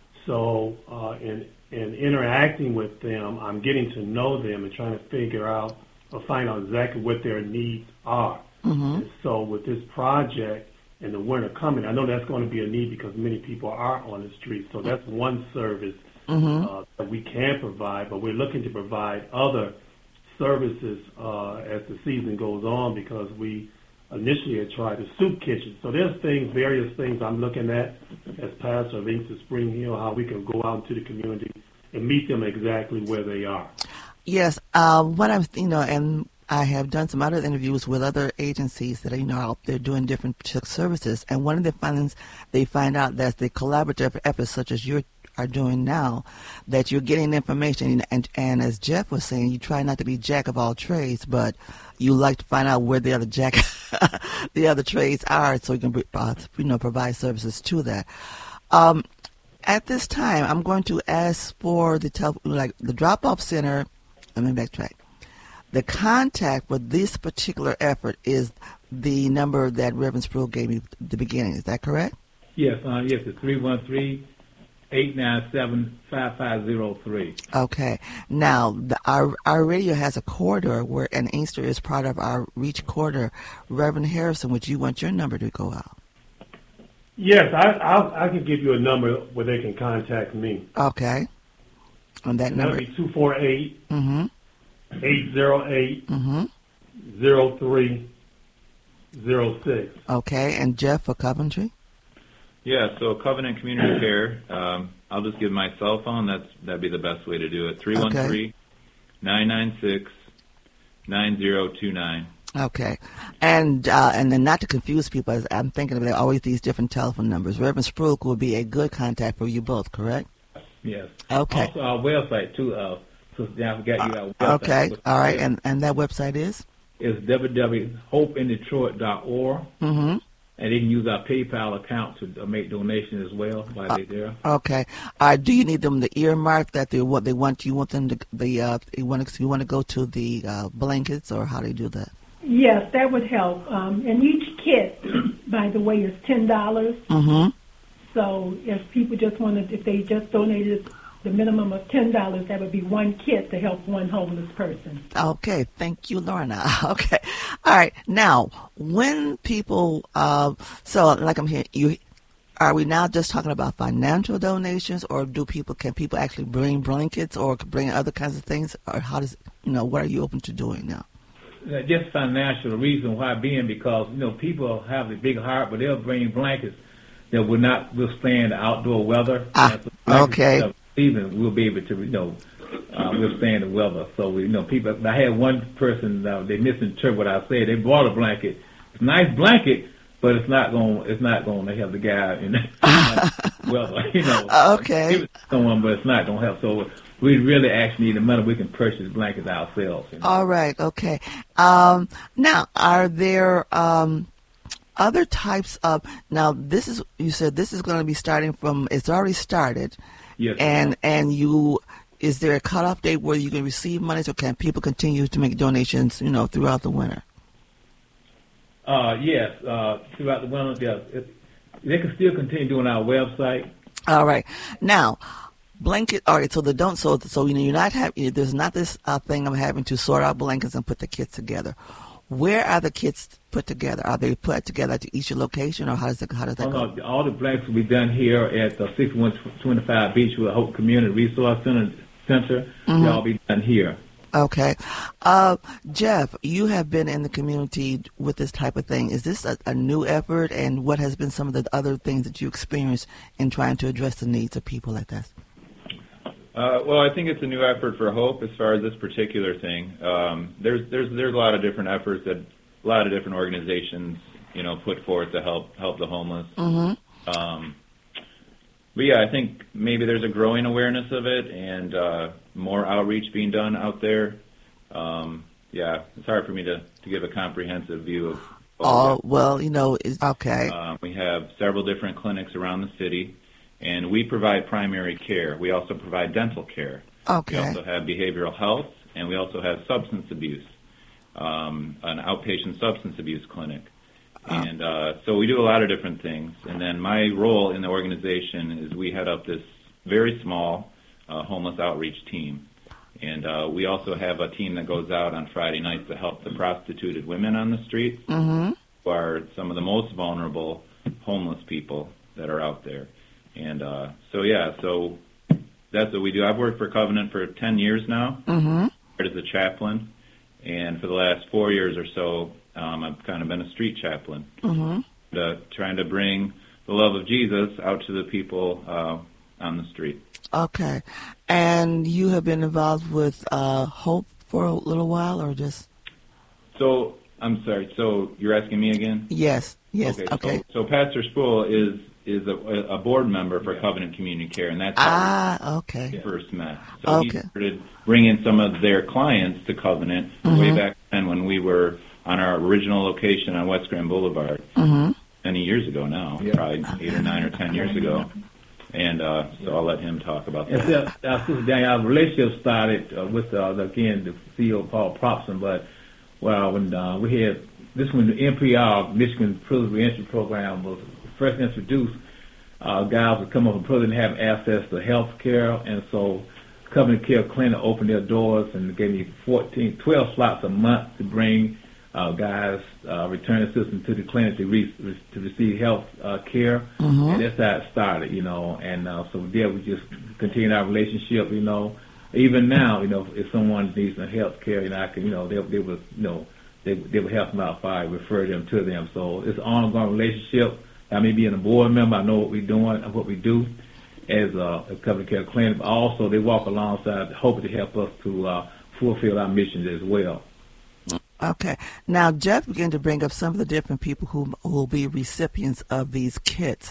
So uh, in, in interacting with them, I'm getting to know them and trying to figure out or find out exactly what their needs are. Mm-hmm. And so with this project and the winter coming, I know that's going to be a need because many people are on the streets. So that's one service mm-hmm. uh, that we can provide, but we're looking to provide other services uh, as the season goes on, because we initially had tried the soup kitchen. So there's things, various things I'm looking at as pastor of Inkster Spring Hill, how we can go out into the community and meet them exactly where they are. Yes, uh, what I'm, you know, and I have done some other interviews with other agencies that are, you know, out there doing different services, and one of the findings they find out that the collaborative efforts such as you are doing now, that you're getting information, and, and as Jeff was saying, you try not to be jack of all trades, but you like to find out where the other jack, the other trades are, so you can, uh, you know, provide services to that. Um, at this time, I'm going to ask for the tel- like the drop-off center. Let me backtrack. The contact for this particular effort is the number that Reverend Sproul gave me at the beginning. Is that correct? Yes, uh, yes, it's three one three, eight nine seven, five five zero three. Okay. Now, the, our our radio has a corridor where, and Inkster is part of our Reach corridor. Reverend Harrison, would you want your number to go out? Yes, I I'll, I can give you a number where they can contact me. Okay. On that and number? That'll be two four eight, mm-hmm. eight zero eight, mm-hmm. zero three zero six. Okay. And Jeff for Coventry? Yeah, so Covenant Community Care, um, I'll just give my cell phone. That's, that'd be the best way to do it. three one three, nine nine six, nine zero two nine. Okay. And uh, and then not to confuse people, I'm thinking there are always these different telephone numbers. Reverend Sproul would be a good contact for you both, correct? Yes. Okay. Also our website, too. Uh, so I forgot you our website. Okay. All right. And, and that website is? It's w w w dot hope in detroit dot org. Mm-hmm. And they can use our PayPal account to make donations as well while uh, they're there. Okay. Uh, do you need them to earmark that they what they want? You want them to the uh, you want to you want to go to the uh, blankets, or how do you do that? Yes, that would help. Um, and each kit, by the way, is ten dollars. Mm-hmm. So if people just wanted, if they just donated the minimum of ten dollars, that would be one kit to help one homeless person. Okay, thank you, Lorna. Okay, all right. Now, when people, uh, so like I'm hearing you, are we now just talking about financial donations, or do people can people actually bring blankets or bring other kinds of things, or how does you know what are you open to doing now? Uh, just financial. The reason why being because you know people have a big heart, but they'll bring blankets that will not withstand the outdoor weather. Ah, okay. Even we'll be able to, you know, uh, withstand the weather. So, we, you know, people. I had one person uh, they misinterpreted what I said. They bought a blanket. It's a nice blanket, but it's not going. It's not going to help the guy in the weather. You know. Okay. Give it to someone, but it's not going to help. So we really actually need the money. We can purchase blankets ourselves. You know? All right. Okay. Um, now, are there um, other types of? Now, this is you said this is going to be starting from. It's already started. Yes. And and you, is there a cutoff date where you can receive money, or can people continue to make donations, you know, throughout the winter? Uh, yes, uh, throughout the winter, yes. It, they can still continue doing our website. All right. Now, blanket. All right. So the don't. So so you know, you're not having. There's not this uh, thing of having to sort out blankets and put the kits together. Where are the kits put together? Are they put together at each location, or how does it, how does that oh, go? No, all the blankets will be done here at the sixty-one twenty-five Beechwood Hope Community Resource Center. Center. Mm-hmm. They'll all be done here. Okay. Uh, Jeff, you have been in the community with this type of thing. Is this a, a new effort, and what has been some of the other things that you experienced in trying to address the needs of people like this? Uh, well, I think it's a new effort for Hope as far as this particular thing. Um, there's there's there's a lot of different efforts that a lot of different organizations you know put forth to help help the homeless. Mm-hmm. Um, but yeah, I think maybe there's a growing awareness of it and uh, more outreach being done out there. Um, yeah, it's hard for me to, to give a comprehensive view of. Oh well, you know, it's, okay. Uh, we have several different clinics around the city. And we provide primary care. We also provide dental care. Okay. We also have behavioral health, and we also have substance abuse, um, an outpatient substance abuse clinic. Oh. And uh, so we do a lot of different things. And then my role in the organization is we head up this very small uh, homeless outreach team. And uh, we also have a team that goes out on Friday nights to help the prostituted women on the streets, mm-hmm. who are some of the most vulnerable homeless people that are out there. And uh, so, yeah, so that's what we do. I've worked for Covenant for ten years now, mm-hmm. as a chaplain. And for the last four years or so, um, I've kind of been a street chaplain, mm-hmm. uh, trying to bring the love of Jesus out to the people uh, on the street. Okay. And you have been involved with uh, Hope for a little while, or just? So, I'm sorry, so you're asking me again? Yes, yes, okay. okay. So, so Pastor Sproul is is a, a board member for Covenant Community Care, and that's how ah, okay. we first met. So okay. he started bringing some of their clients to Covenant mm-hmm. way back then when we were on our original location on West Grand Boulevard, mm-hmm. many years ago now, yeah. probably eight or nine or ten years ago. And uh, so I'll let him talk about that. And so, uh, Sister Danielle, our relationship started uh, with, uh, again, the C E O, Paul Propson, but well, when uh, we had, this when the M P R, Michigan Prison Reentry Program, was first introduced, uh, guys would come up from prison and have access to health care, and so Covenant Care Clinic opened their doors and gave me fourteen, twelve slots a month to bring uh, guys, uh, returning citizens to the clinic to, re- to receive health uh, care, mm-hmm. and that's how it started, you know, and uh, so there we just continued our relationship, you know. Even now, you know, if someone needs some health care, you know, I can, you know, they, they would, you know, they, they would help them out if I refer them to them. So it's an ongoing relationship. I may be in a board member, I know what we're doing and what we do as a, a Covenant Care Clinic, but also they walk alongside, hoping to help us to uh, fulfill our missions as well. Okay. Now, Jeff began to bring up some of the different people who who will be recipients of these kits.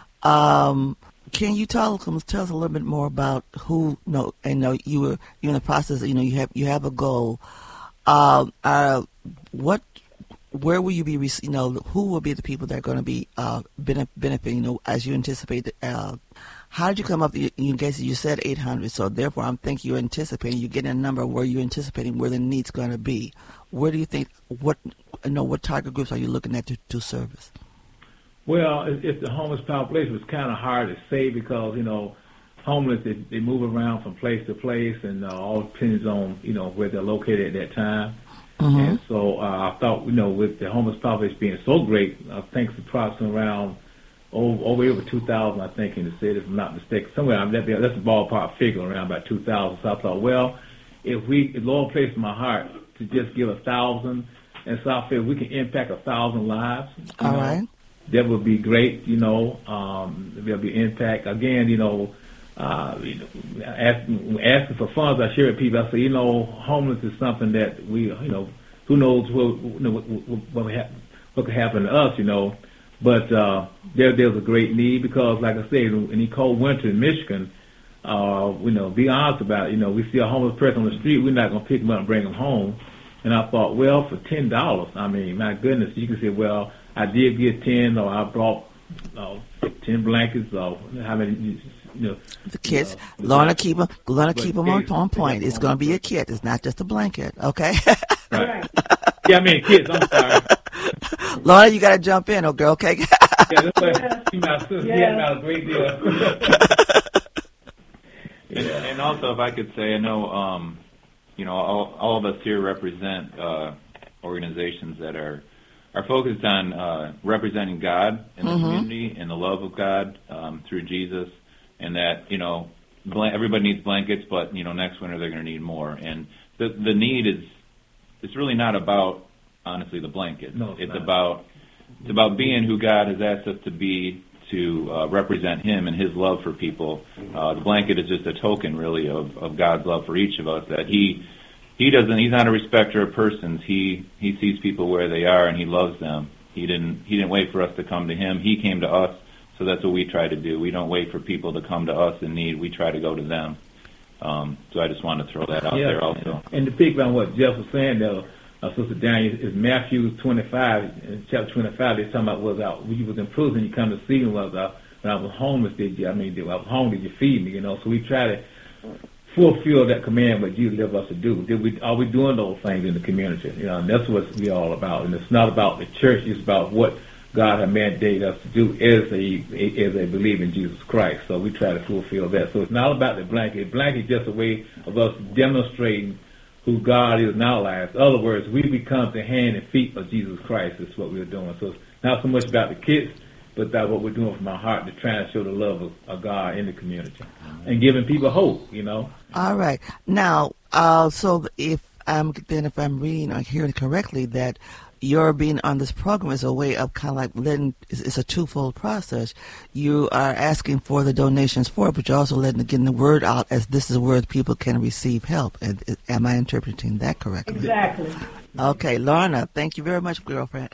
Um, can you tell, tell us a little bit more about who? You know, and know you were you're in the process. You know, you have you have a goal. Um, uh, what? Where will you be? You know, who will be the people that are going to be uh, benefiting? You know, as you anticipate. Uh, how did you come up? You, you guess you said eight hundred. So therefore, I'm thinking you're anticipating. You're getting a number where you're anticipating where the need's going to be. Where do you think? What? You know, what target groups are you looking at to, to service? Well, it's, it's the homeless population. It's kind of hard to say because, you know, homeless, they, they move around from place to place, and uh, all depends on, you know, where they're located at that time. Mm-hmm. And so uh, I thought, you know, with the homeless population being so great, I think it's approximately around over, over, over two thousand, I think, in the city, if I'm not mistaken. Somewhere, I mean, that, that's a ballpark figure, around about two thousand. So I thought, well, if we, if Lord placed in my heart to just give a thousand, and so I feel we can impact a thousand lives. All know, right. That would be great, you know. Um, there'll be impact. Again, you know, uh, you know asking, asking for funds, I share with people. I say, you know, homeless is something that we, you know, who knows what, you know, what, what, what, ha- what could happen to us, you know. But uh, there, there's a great need because, like I said, in the cold winter in Michigan, uh, you know, be honest about it. You know, we see a homeless person on the street, we're not going to pick them up and bring them home. And I thought, well, for ten dollars, I mean, my goodness, you can say, well, I did get ten, or I brought uh, ten blankets, or how many, you know. The kids, uh, Lorna, keep them, Lorna, but keep them on, on point. It's going to be a kit. It's not just a blanket, okay? Right. Yeah, I mean, kids, I'm sorry. Lorna, you got to jump in, okay? okay? Yeah, that's like, she my sister, Yeah. she had about a great deal. Yeah. And also, if I could say, I know, um, you know, all, all of us here represent uh, organizations that are are focused on uh, representing God in the mm-hmm. community and the love of God um, through Jesus, and that, you know, bl- everybody needs blankets, but, you know, next winter they're going to need more. And the the need is, it's really not about, honestly, the blankets. No, it's it's not. about it's about being who God has asked us to be, to uh, represent Him and His love for people. Uh, the blanket is just a token, really, of, of God's love for each of us, that He He doesn't. He's not a respecter of persons. He he sees people where they are, and He loves them. He didn't he didn't wait for us to come to Him. He came to us, so that's what we try to do. We don't wait for people to come to us in need. We try to go to them. Um, so I just want to throw that out Yeah, there also. And, and to pick on what Jeff was saying, though, uh, Sister Daniel, is Matthew twenty-five, in chapter twenty-five, they're talking about was out when you was in prison, you come to see me. Was uh, when I was homeless, did you? I mean, did, I was hungry, did you feed me? You know, so we try to fulfill that command what Jesus left us to do. Did we, are we doing those things in the community? You know, and that's what we're all about. And it's not about the church, it's about what God has mandated us to do as a, as a believer in Jesus Christ. So we try to fulfill that. So it's not about the blanket. Blanket is just a way of us demonstrating who God is in our lives. In other words, we become the hand and feet of Jesus Christ is what we're doing. So it's not so much about the kids, but about what we're doing from our heart to try and show the love of, of God in the community and giving people hope, you know. All right. Now, uh, so if I'm then if I'm reading or hearing correctly, that your being on this program is a way of kind of like letting, it's, it's a twofold process. You are asking for the donations for it, but you're also letting getting the word out as this is where people can receive help. And, am I interpreting that correctly? Exactly. Okay, Lorna, thank you very much, girlfriend.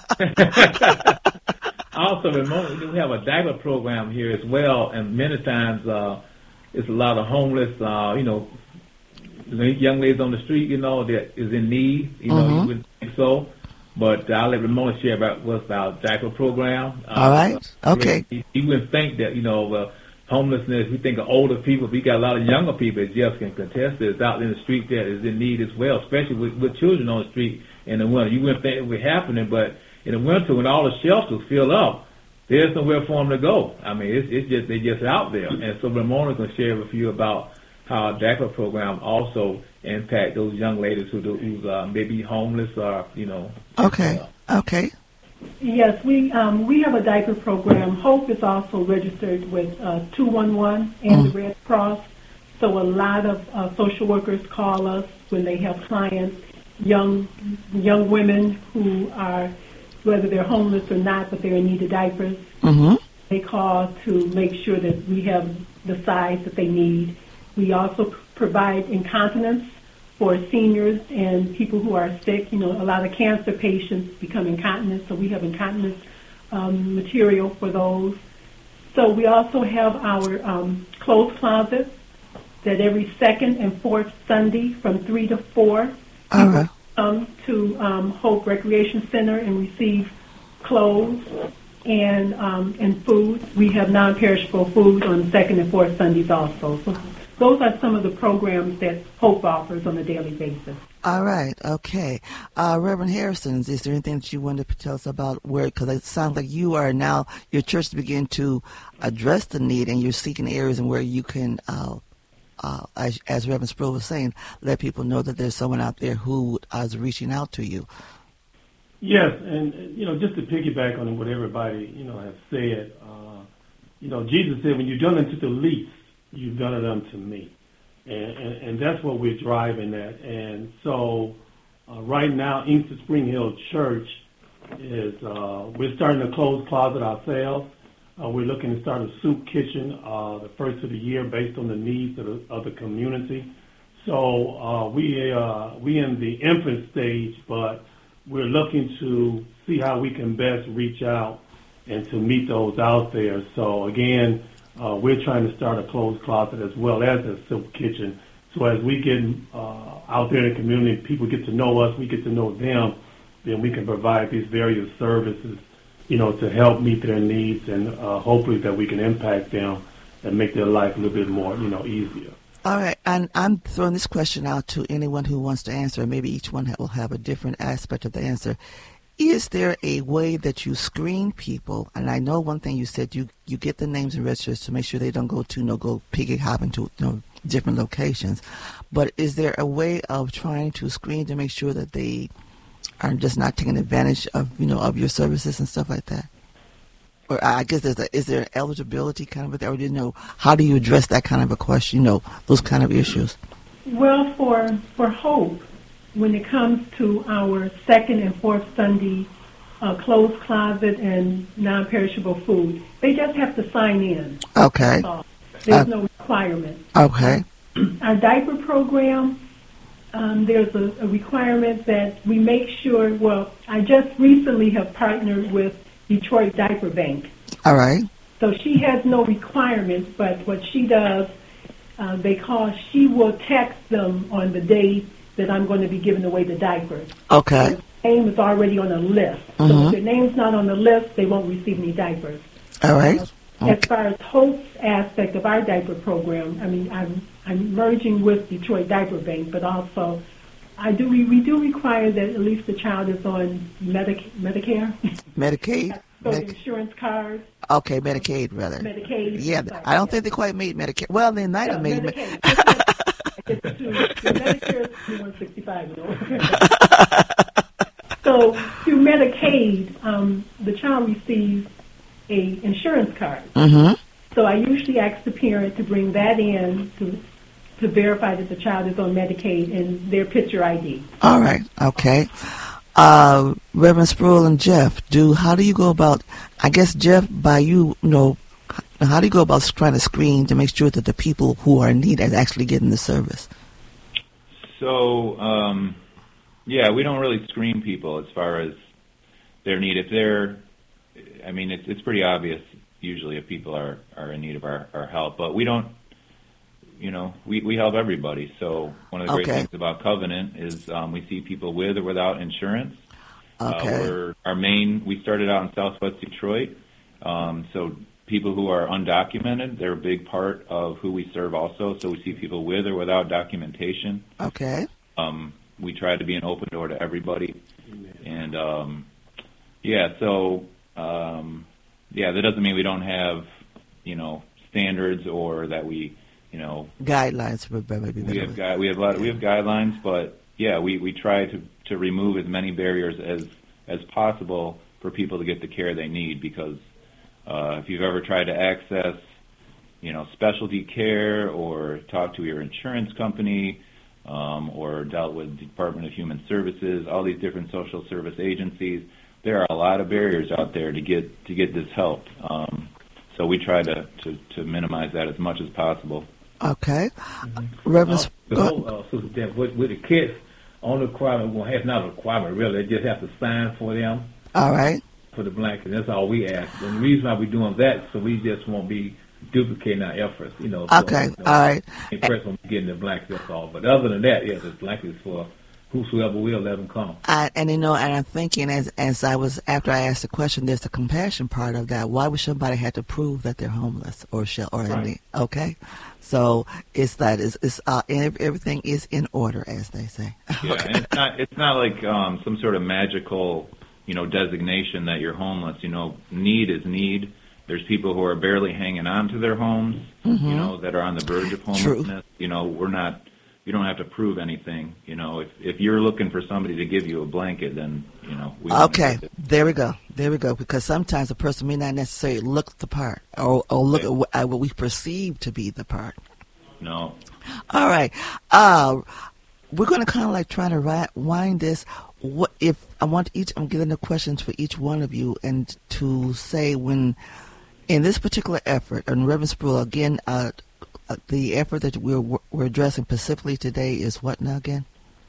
Also, we have a diaper program here as well, and many times uh, it's a lot of homeless, uh, you know, young ladies on the street, you know, that is in need. You know, mm-hmm. you wouldn't think so. But I'll let Ramona share about what's our diaper program. All uh, right. Okay. You, you wouldn't think that, you know, uh, homelessness, we think of older people. We got a lot of younger people, as Jeff can contest, that's out in the street that is in need as well, especially with, with children on the street in the winter. You wouldn't think it would happen, but in the winter when all the shelters fill up, there's nowhere for them to go. I mean, it's, it's just, they're just out there. And so Ramona's going to share with you about how our diaper program also impact those young ladies who do, who uh, may be homeless or, you know. Okay, uh, okay. Yes, we um, we have a diaper program. Hope is also registered with uh, two one one and mm. the Red Cross. So a lot of uh, social workers call us when they have clients, young young women who are, whether they're homeless or not, but they're in need of diapers. Mm-hmm. They call to make sure that we have the size that they need. We also provide incontinence for seniors and people who are sick. You know, a lot of cancer patients become incontinent, so we have incontinence um, material for those. So we also have our um, clothes closet that every second and fourth Sunday from three to four, uh-huh. come to um, Hope Recreation Center and receive clothes and um, and food. We have non-perishable food on the second and fourth Sundays also. So those are some of the programs that Hope offers on a daily basis. All right, okay. Uh, Reverend Harrison, is there anything that you wanted to tell us about where, because it sounds like you are now, your church is beginning to address the need and you're seeking areas and where you can, uh, uh, as, as Reverend Sproul was saying, let people know that there's someone out there who is reaching out to you. Yes, and, you know, just to piggyback on what everybody, you know, has said, uh, you know, Jesus said, when you've done it to the least, you've done it unto me. And, and, and that's what we're driving at. And so uh, right now, Inkster Spring Hill Church is, uh, we're starting a clothes closet ourselves. Uh, we're looking to start a soup kitchen uh, the first of the year based on the needs of the, of the community. So uh, we uh, we in the infant stage, but we're looking to see how we can best reach out and to meet those out there. So again, Uh, we're trying to start a clothes closet as well as a soup kitchen. So as we get uh, out there in the community, people get to know us, we get to know them, then we can provide these various services, you know, to help meet their needs and uh, hopefully that we can impact them and make their life a little bit more, you know, easier. All right, and I'm throwing this question out to anyone who wants to answer. Maybe each one will have a different aspect of the answer. Is there a way that you screen people? And I know one thing you said, you, you get the names and registers to make sure they don't go to, no go piggy hopping to you know, different locations. But is there a way of trying to screen to make sure that they are just not taking advantage of, you know, of your services and stuff like that? Or I guess there's a, is there an eligibility kind of a thing? Or, you know, how do you address that kind of a question, you know, those kind of issues? Well, for, for Hope, when it comes to our second and fourth Sunday uh, clothes closet and non-perishable food, they just have to sign in. Okay. There's uh, no requirement. Okay. Our diaper program, um, there's a, a requirement that we make sure, well, I just recently have partnered with Detroit Diaper Bank. All right. So she has no requirements, but what she does, uh, they call, she will text them on the day that I'm going to be giving away the diapers. Okay. So their name is already on a list. Mm-hmm. So if their name's not on the list, they won't receive any diapers. All right. Uh, okay. As far as Hope's aspect of our diaper program, I mean, I'm I'm merging with Detroit Diaper Bank, but also I do we, we do require that at least the child is on Medic, Medicare. Medicaid? So Medi- the insurance card. Okay, Medicaid, rather. Medicaid. Yeah, like I don't that. think they quite made Medicare. Well, they might Yeah, have made Medicaid. Me- Medicare is one sixty-five, you know. So through Medicaid, um, the child receives a insurance card. Mm-hmm. So I usually ask the parent to bring that in to to verify that the child is on Medicaid and their picture I D. All right, okay. Uh, Reverend Sproul and Jeff, do how do you go about? I guess Jeff, by you, you know, how do you go about trying to screen to make sure that the people who are in need are actually getting the service? So, um, yeah, we don't really screen people as far as their need. If they're, I mean, it's it's pretty obvious usually if people are, are in need of our, our help, but we don't. You know, we, we help everybody. So one of the great Okay. things about Covenant is um, we see people with or without insurance. Okay. Uh, we're, our main, we started out in Southwest Detroit. Um, so people who are undocumented, they're a big part of who we serve also. So we see people with or without documentation. Okay. Um, we try to be an open door to everybody. And, um, yeah, so, um, yeah, that doesn't mean we don't have, you know, standards or that we, you know, guidelines for maybe we have gui- we have a lot of, we have guidelines, but yeah, we, we try to, to remove as many barriers as as possible for people to get the care they need. Because uh, if you've ever tried to access, you know, specialty care or talk to your insurance company um, or dealt with the Department of Human Services, all these different social service agencies, there are a lot of barriers out there to get to get this help. Um, so we try to, to, to minimize that as much as possible. Okay. Mm-hmm. Reverend, uh, the whole, uh, Sister Deb, with, with the kids, only requirement, well, it's not a requirement really, they just have to sign for them. All right. For the blanket, that's all we ask. And the reason why we're doing that, so we just won't be duplicating our efforts, you know. Okay, so, you know, all right. In person, won't be getting the blanket, that's all. But other than that, yes, the blanket is for whosoever will, let them come. I, and you know, and I'm thinking as as I was after I asked the question, there's the compassion part of that. Why would somebody have to prove that they're homeless or shell or Right. any? Okay, so it's that it's, it's uh, everything is in order, as they say. Yeah, Okay. and it's not it's not like um, some sort of magical, you know, designation that you're homeless. You know, need is need. There's people who are barely hanging on to their homes, Mhm. you know, that are on the verge of True. homelessness. You know, we're not. You don't have to prove anything. You know, if if you're looking for somebody to give you a blanket, then you know. We wanna Okay, give it. there we go. There we go. Because sometimes a person may not necessarily look the part, or, or look at what, at what we perceive to be the part. No. All right. Uh, we're going to kind of like try to ri- wind this. What if I want each? I'm giving the questions for each one of you, and to say when in this particular effort, and Reverend Sproul again. Uh, Uh, the effort that we're we're addressing specifically today is what now again?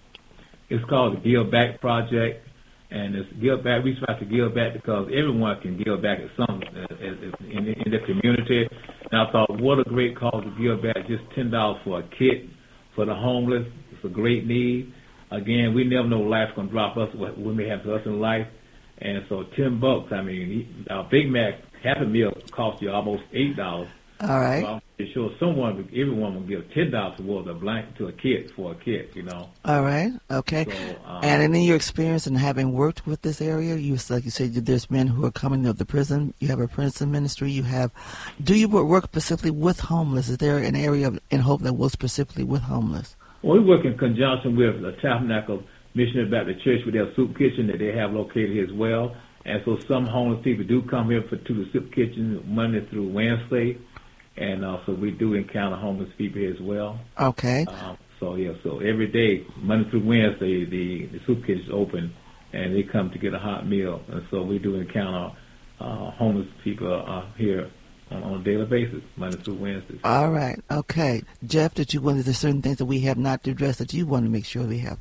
It's called the Give Back Project, and it's Give Back. We try to give back because everyone can give back at some uh, in, in the community. And I thought, what a great cause to give back! Just ten dollars for a kit for the homeless. It's a great need. Again, we never know life's gonna drop us. What we may happen to us in life, and so ten bucks. I mean, our Big Mac half a meal costs you almost eight dollars. All right. So I'm pretty sure someone, everyone will give ten dollars towards a blanket to a kid for a kid, you know. All right. Okay. So, um, and in your experience and having worked with this area, you like you said, there's men who are coming of the prison. You have a prison ministry. You have. Do you work specifically with homeless? Is there an area of, in Hope that works specifically with homeless? Well, we work in conjunction with the Tabernacle Missionary Baptist Church with their soup kitchen that they have located here as well. And so some homeless people do come here for to the soup kitchen Monday through Wednesday. And uh, so we do encounter homeless people here as well. Okay. Um, so, yeah, so every day, Monday through Wednesday, the, the soup kitchen is open, and they come to get a hot meal. And so we do encounter uh, homeless people uh, here on, on a daily basis, Monday through Wednesday. All right. Okay. Jeff, did you want to certain things that we have not addressed that you want to make sure we have?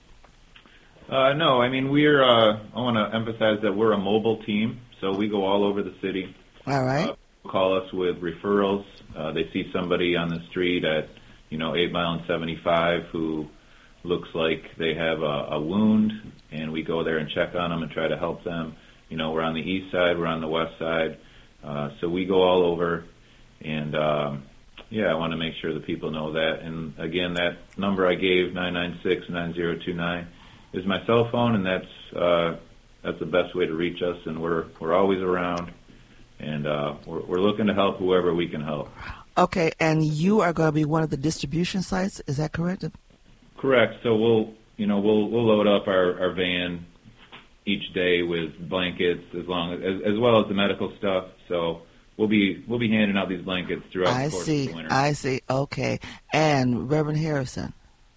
Uh, no, I mean, we're, uh, I want to emphasize that we're a mobile team, so we go all over the city. All right. Uh, call us with referrals. Uh, they see somebody on the street at, you know, eight Mile and seventy-five who looks like they have a, a wound, and we go there and check on them and try to help them. You know, we're on the east side, we're on the west side, uh, so we go all over. And, um, yeah, I want to make sure that people know that. And again, that number I gave, nine nine six, nine zero two nine, is my cell phone, and that's uh, that's the best way to reach us. And we're we're always around, and uh, we're, we're looking to help whoever we can help. Okay, and you are going to be one of the distribution sites. Is that correct? Correct. So we'll you know we'll we'll load up our, our van each day with blankets, as long as, as as well as the medical stuff. So we'll be we'll be handing out these blankets throughout I the course see, of the winter. I see. Okay, and Reverend Harrison.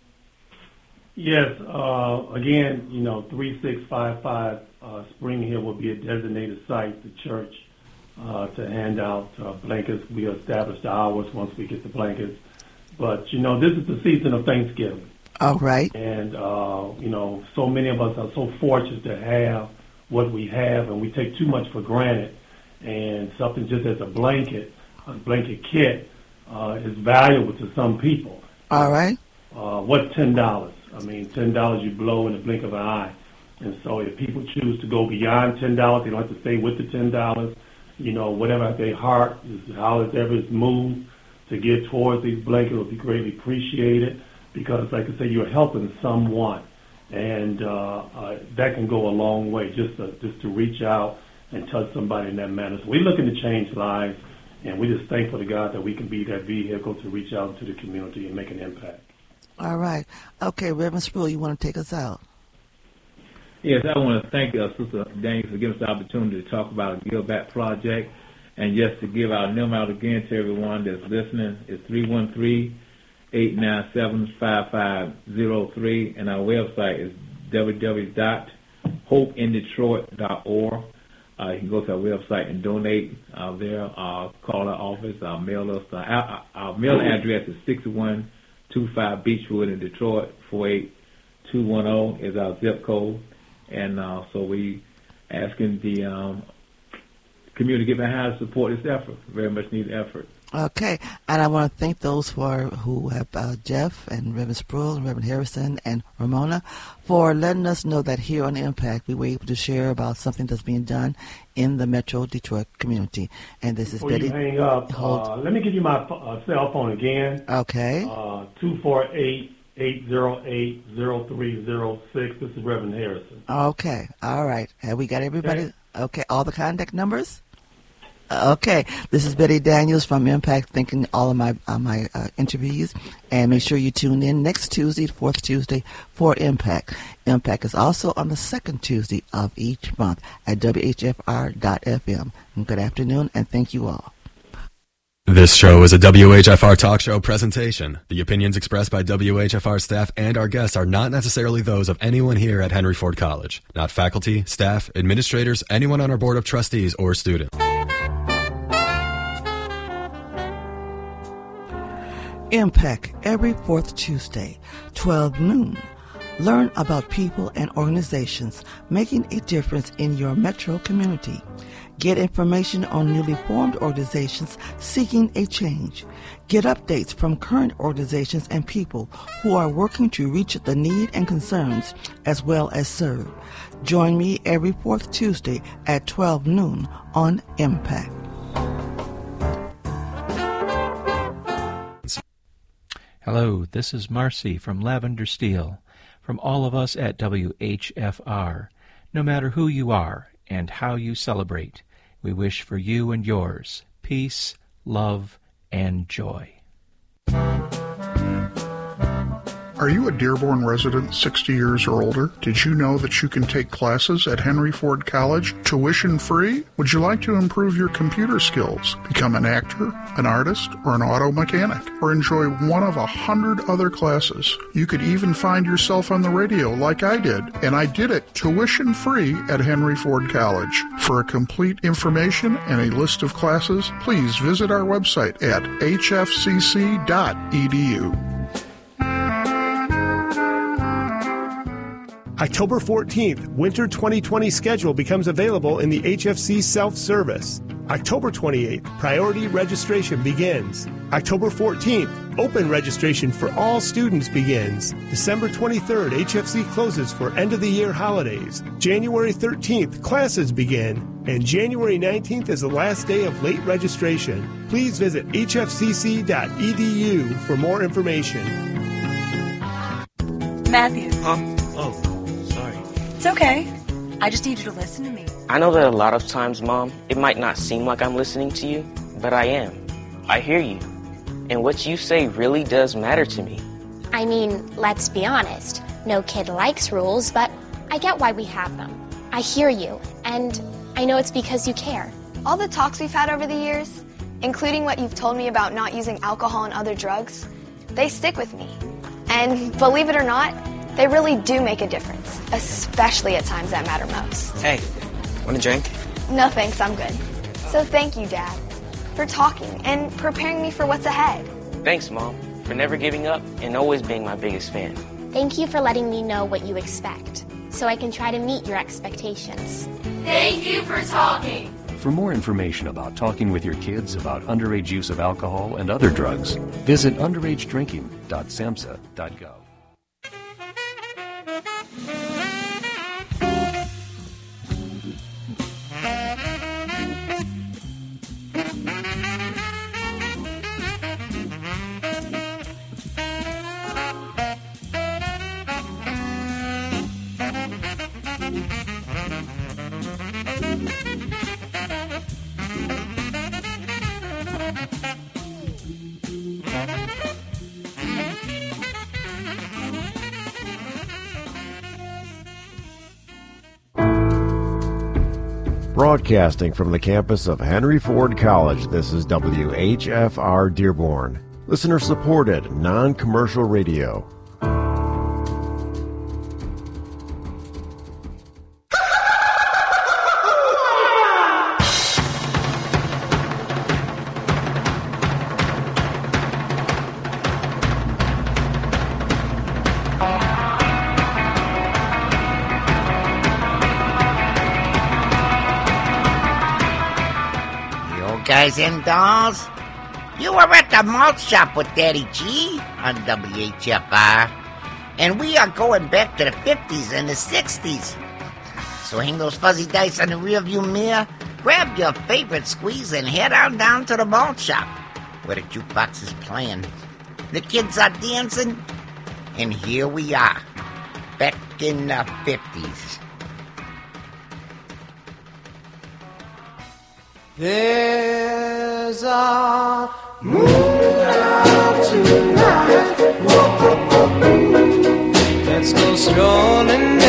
Yes. Uh, again, you know, three six five five uh, Spring Hill will be a designated site, the church, uh, to hand out uh, blankets. We establish the hours once we get the blankets. But you know, this is the season of Thanksgiving. All right. And, uh, you know, so many of us are so fortunate to have what we have, and we take too much for granted. And something just as a blanket, a blanket kit, uh, is valuable to some people. All right. Uh, what's ten dollars? I mean, ten dollars you blow in the blink of an eye. And so if people choose to go beyond ten dollars, they don't have to stay with the ten dollars. You know, whatever their heart is, however it's moved to get towards these blankets will be greatly appreciated. Because, like I say, you're helping someone, and uh, uh, that can go a long way, just to, just to reach out and touch somebody in that manner. So we're looking to change lives, and we're just thankful to God that we can be that vehicle to reach out to the community and make an impact. All right. Okay, Reverend Sproul, you want to take us out? Yes, I want to thank uh, Sister Daniels for giving us the opportunity to talk about the Give Back Project. And just to give our number out again to everyone that's listening, it's three one three, eight nine seven, five five zero three, and our website is w w w dot hope in detroit dot org. Uh, you can go to our website and donate uh, there. Uh, call our office. Uh, mail us. Uh, our, our mail address is six one two five Beechwood in Detroit. four eight two one zero is our zip code. And uh, so we asking the um, community to get behind to support this effort. Very much needed effort. Okay, and I want to thank those for who have uh, Jeff and Reverend Sproul and Reverend Harrison and Ramona for letting us know that here on Impact we were able to share about something that's being done in the Metro Detroit community. And this is Before Betty. you hang up, uh, let me give you my uh, cell phone again. Okay. Uh, two four eight, eight zero eight, zero three zero six. This is Reverend Harrison. Okay, all right. Have we got everybody? Okay, okay. All the contact numbers? Okay, this is Betty Daniels from Impact, thanking all of my uh, my uh, interviews, and make sure you tune in next Tuesday, fourth Tuesday, for Impact. Impact is also on the second Tuesday of each month at w h f r dot f m. And good afternoon, and thank you all. This show is a W H F R talk show presentation. The opinions expressed by W H F R staff and our guests are not necessarily those of anyone here at Henry Ford College, not faculty, staff, administrators, anyone on our board of trustees, or students. Impact every fourth Tuesday, twelve noon. Learn about people and organizations making a difference in your metro community. Get information on newly formed organizations seeking a change. Get updates from current organizations and people who are working to reach the need and concerns as well as serve. Join me every fourth Tuesday at twelve noon on Impact. Hello, this is Marcy from Lavender Steel. From all of us at W H F R, no matter who you are and how you celebrate, we wish for you and yours peace, love, and joy. Are you a Dearborn resident sixty years or older? Did you know that you can take classes at Henry Ford College tuition free? Would you like to improve your computer skills, become an actor, an artist, or an auto mechanic, or enjoy one of a hundred other classes? You could even find yourself on the radio like I did, and I did it tuition free at Henry Ford College. For a complete information and a list of classes, please visit our website at h f c c dot e d u. October fourteenth, Winter twenty twenty schedule becomes available in the H F C self-service. October twenty-eighth, priority registration begins. October fourteenth, open registration for all students begins. December twenty-third, H F C closes for end-of-the-year holidays. January thirteenth, classes begin. And January nineteenth is the last day of late registration. Please visit h f c c dot e d u for more information. Matthew. Huh? Oh, sorry. It's okay. I just need you to listen to me. I know that a lot of times, Mom, it might not seem like I'm listening to you, but I am. I hear you. And what you say really does matter to me. I mean, let's be honest. No kid likes rules, but I get why we have them. I hear you, and I know it's because you care. All the talks we've had over the years, including what you've told me about not using alcohol and other drugs, they stick with me. And believe it or not, they really do make a difference, especially at times that matter most. Hey, want a drink? No thanks, I'm good. So thank you, Dad, for talking and preparing me for what's ahead. Thanks, Mom, for never giving up and always being my biggest fan. Thank you for letting me know what you expect, so I can try to meet your expectations. Thank you for talking. For more information about talking with your kids about underage use of alcohol and other drugs, visit underage drinking dot samhsa dot gov. Broadcasting from the campus of Henry Ford College, this is W H F R Dearborn. Listener-supported, non-commercial radio. Guys and dolls, you were at the malt shop with Daddy G on W H F R, and we are going back to the fifties and the sixties. So hang those fuzzy dice on the rearview mirror, grab your favorite squeeze, and head on down to the malt shop, where the jukebox is playing, the kids are dancing, and here we are, back in the fifties. There's a moon out tonight. Whoa, whoa, whoa. Let's go strolling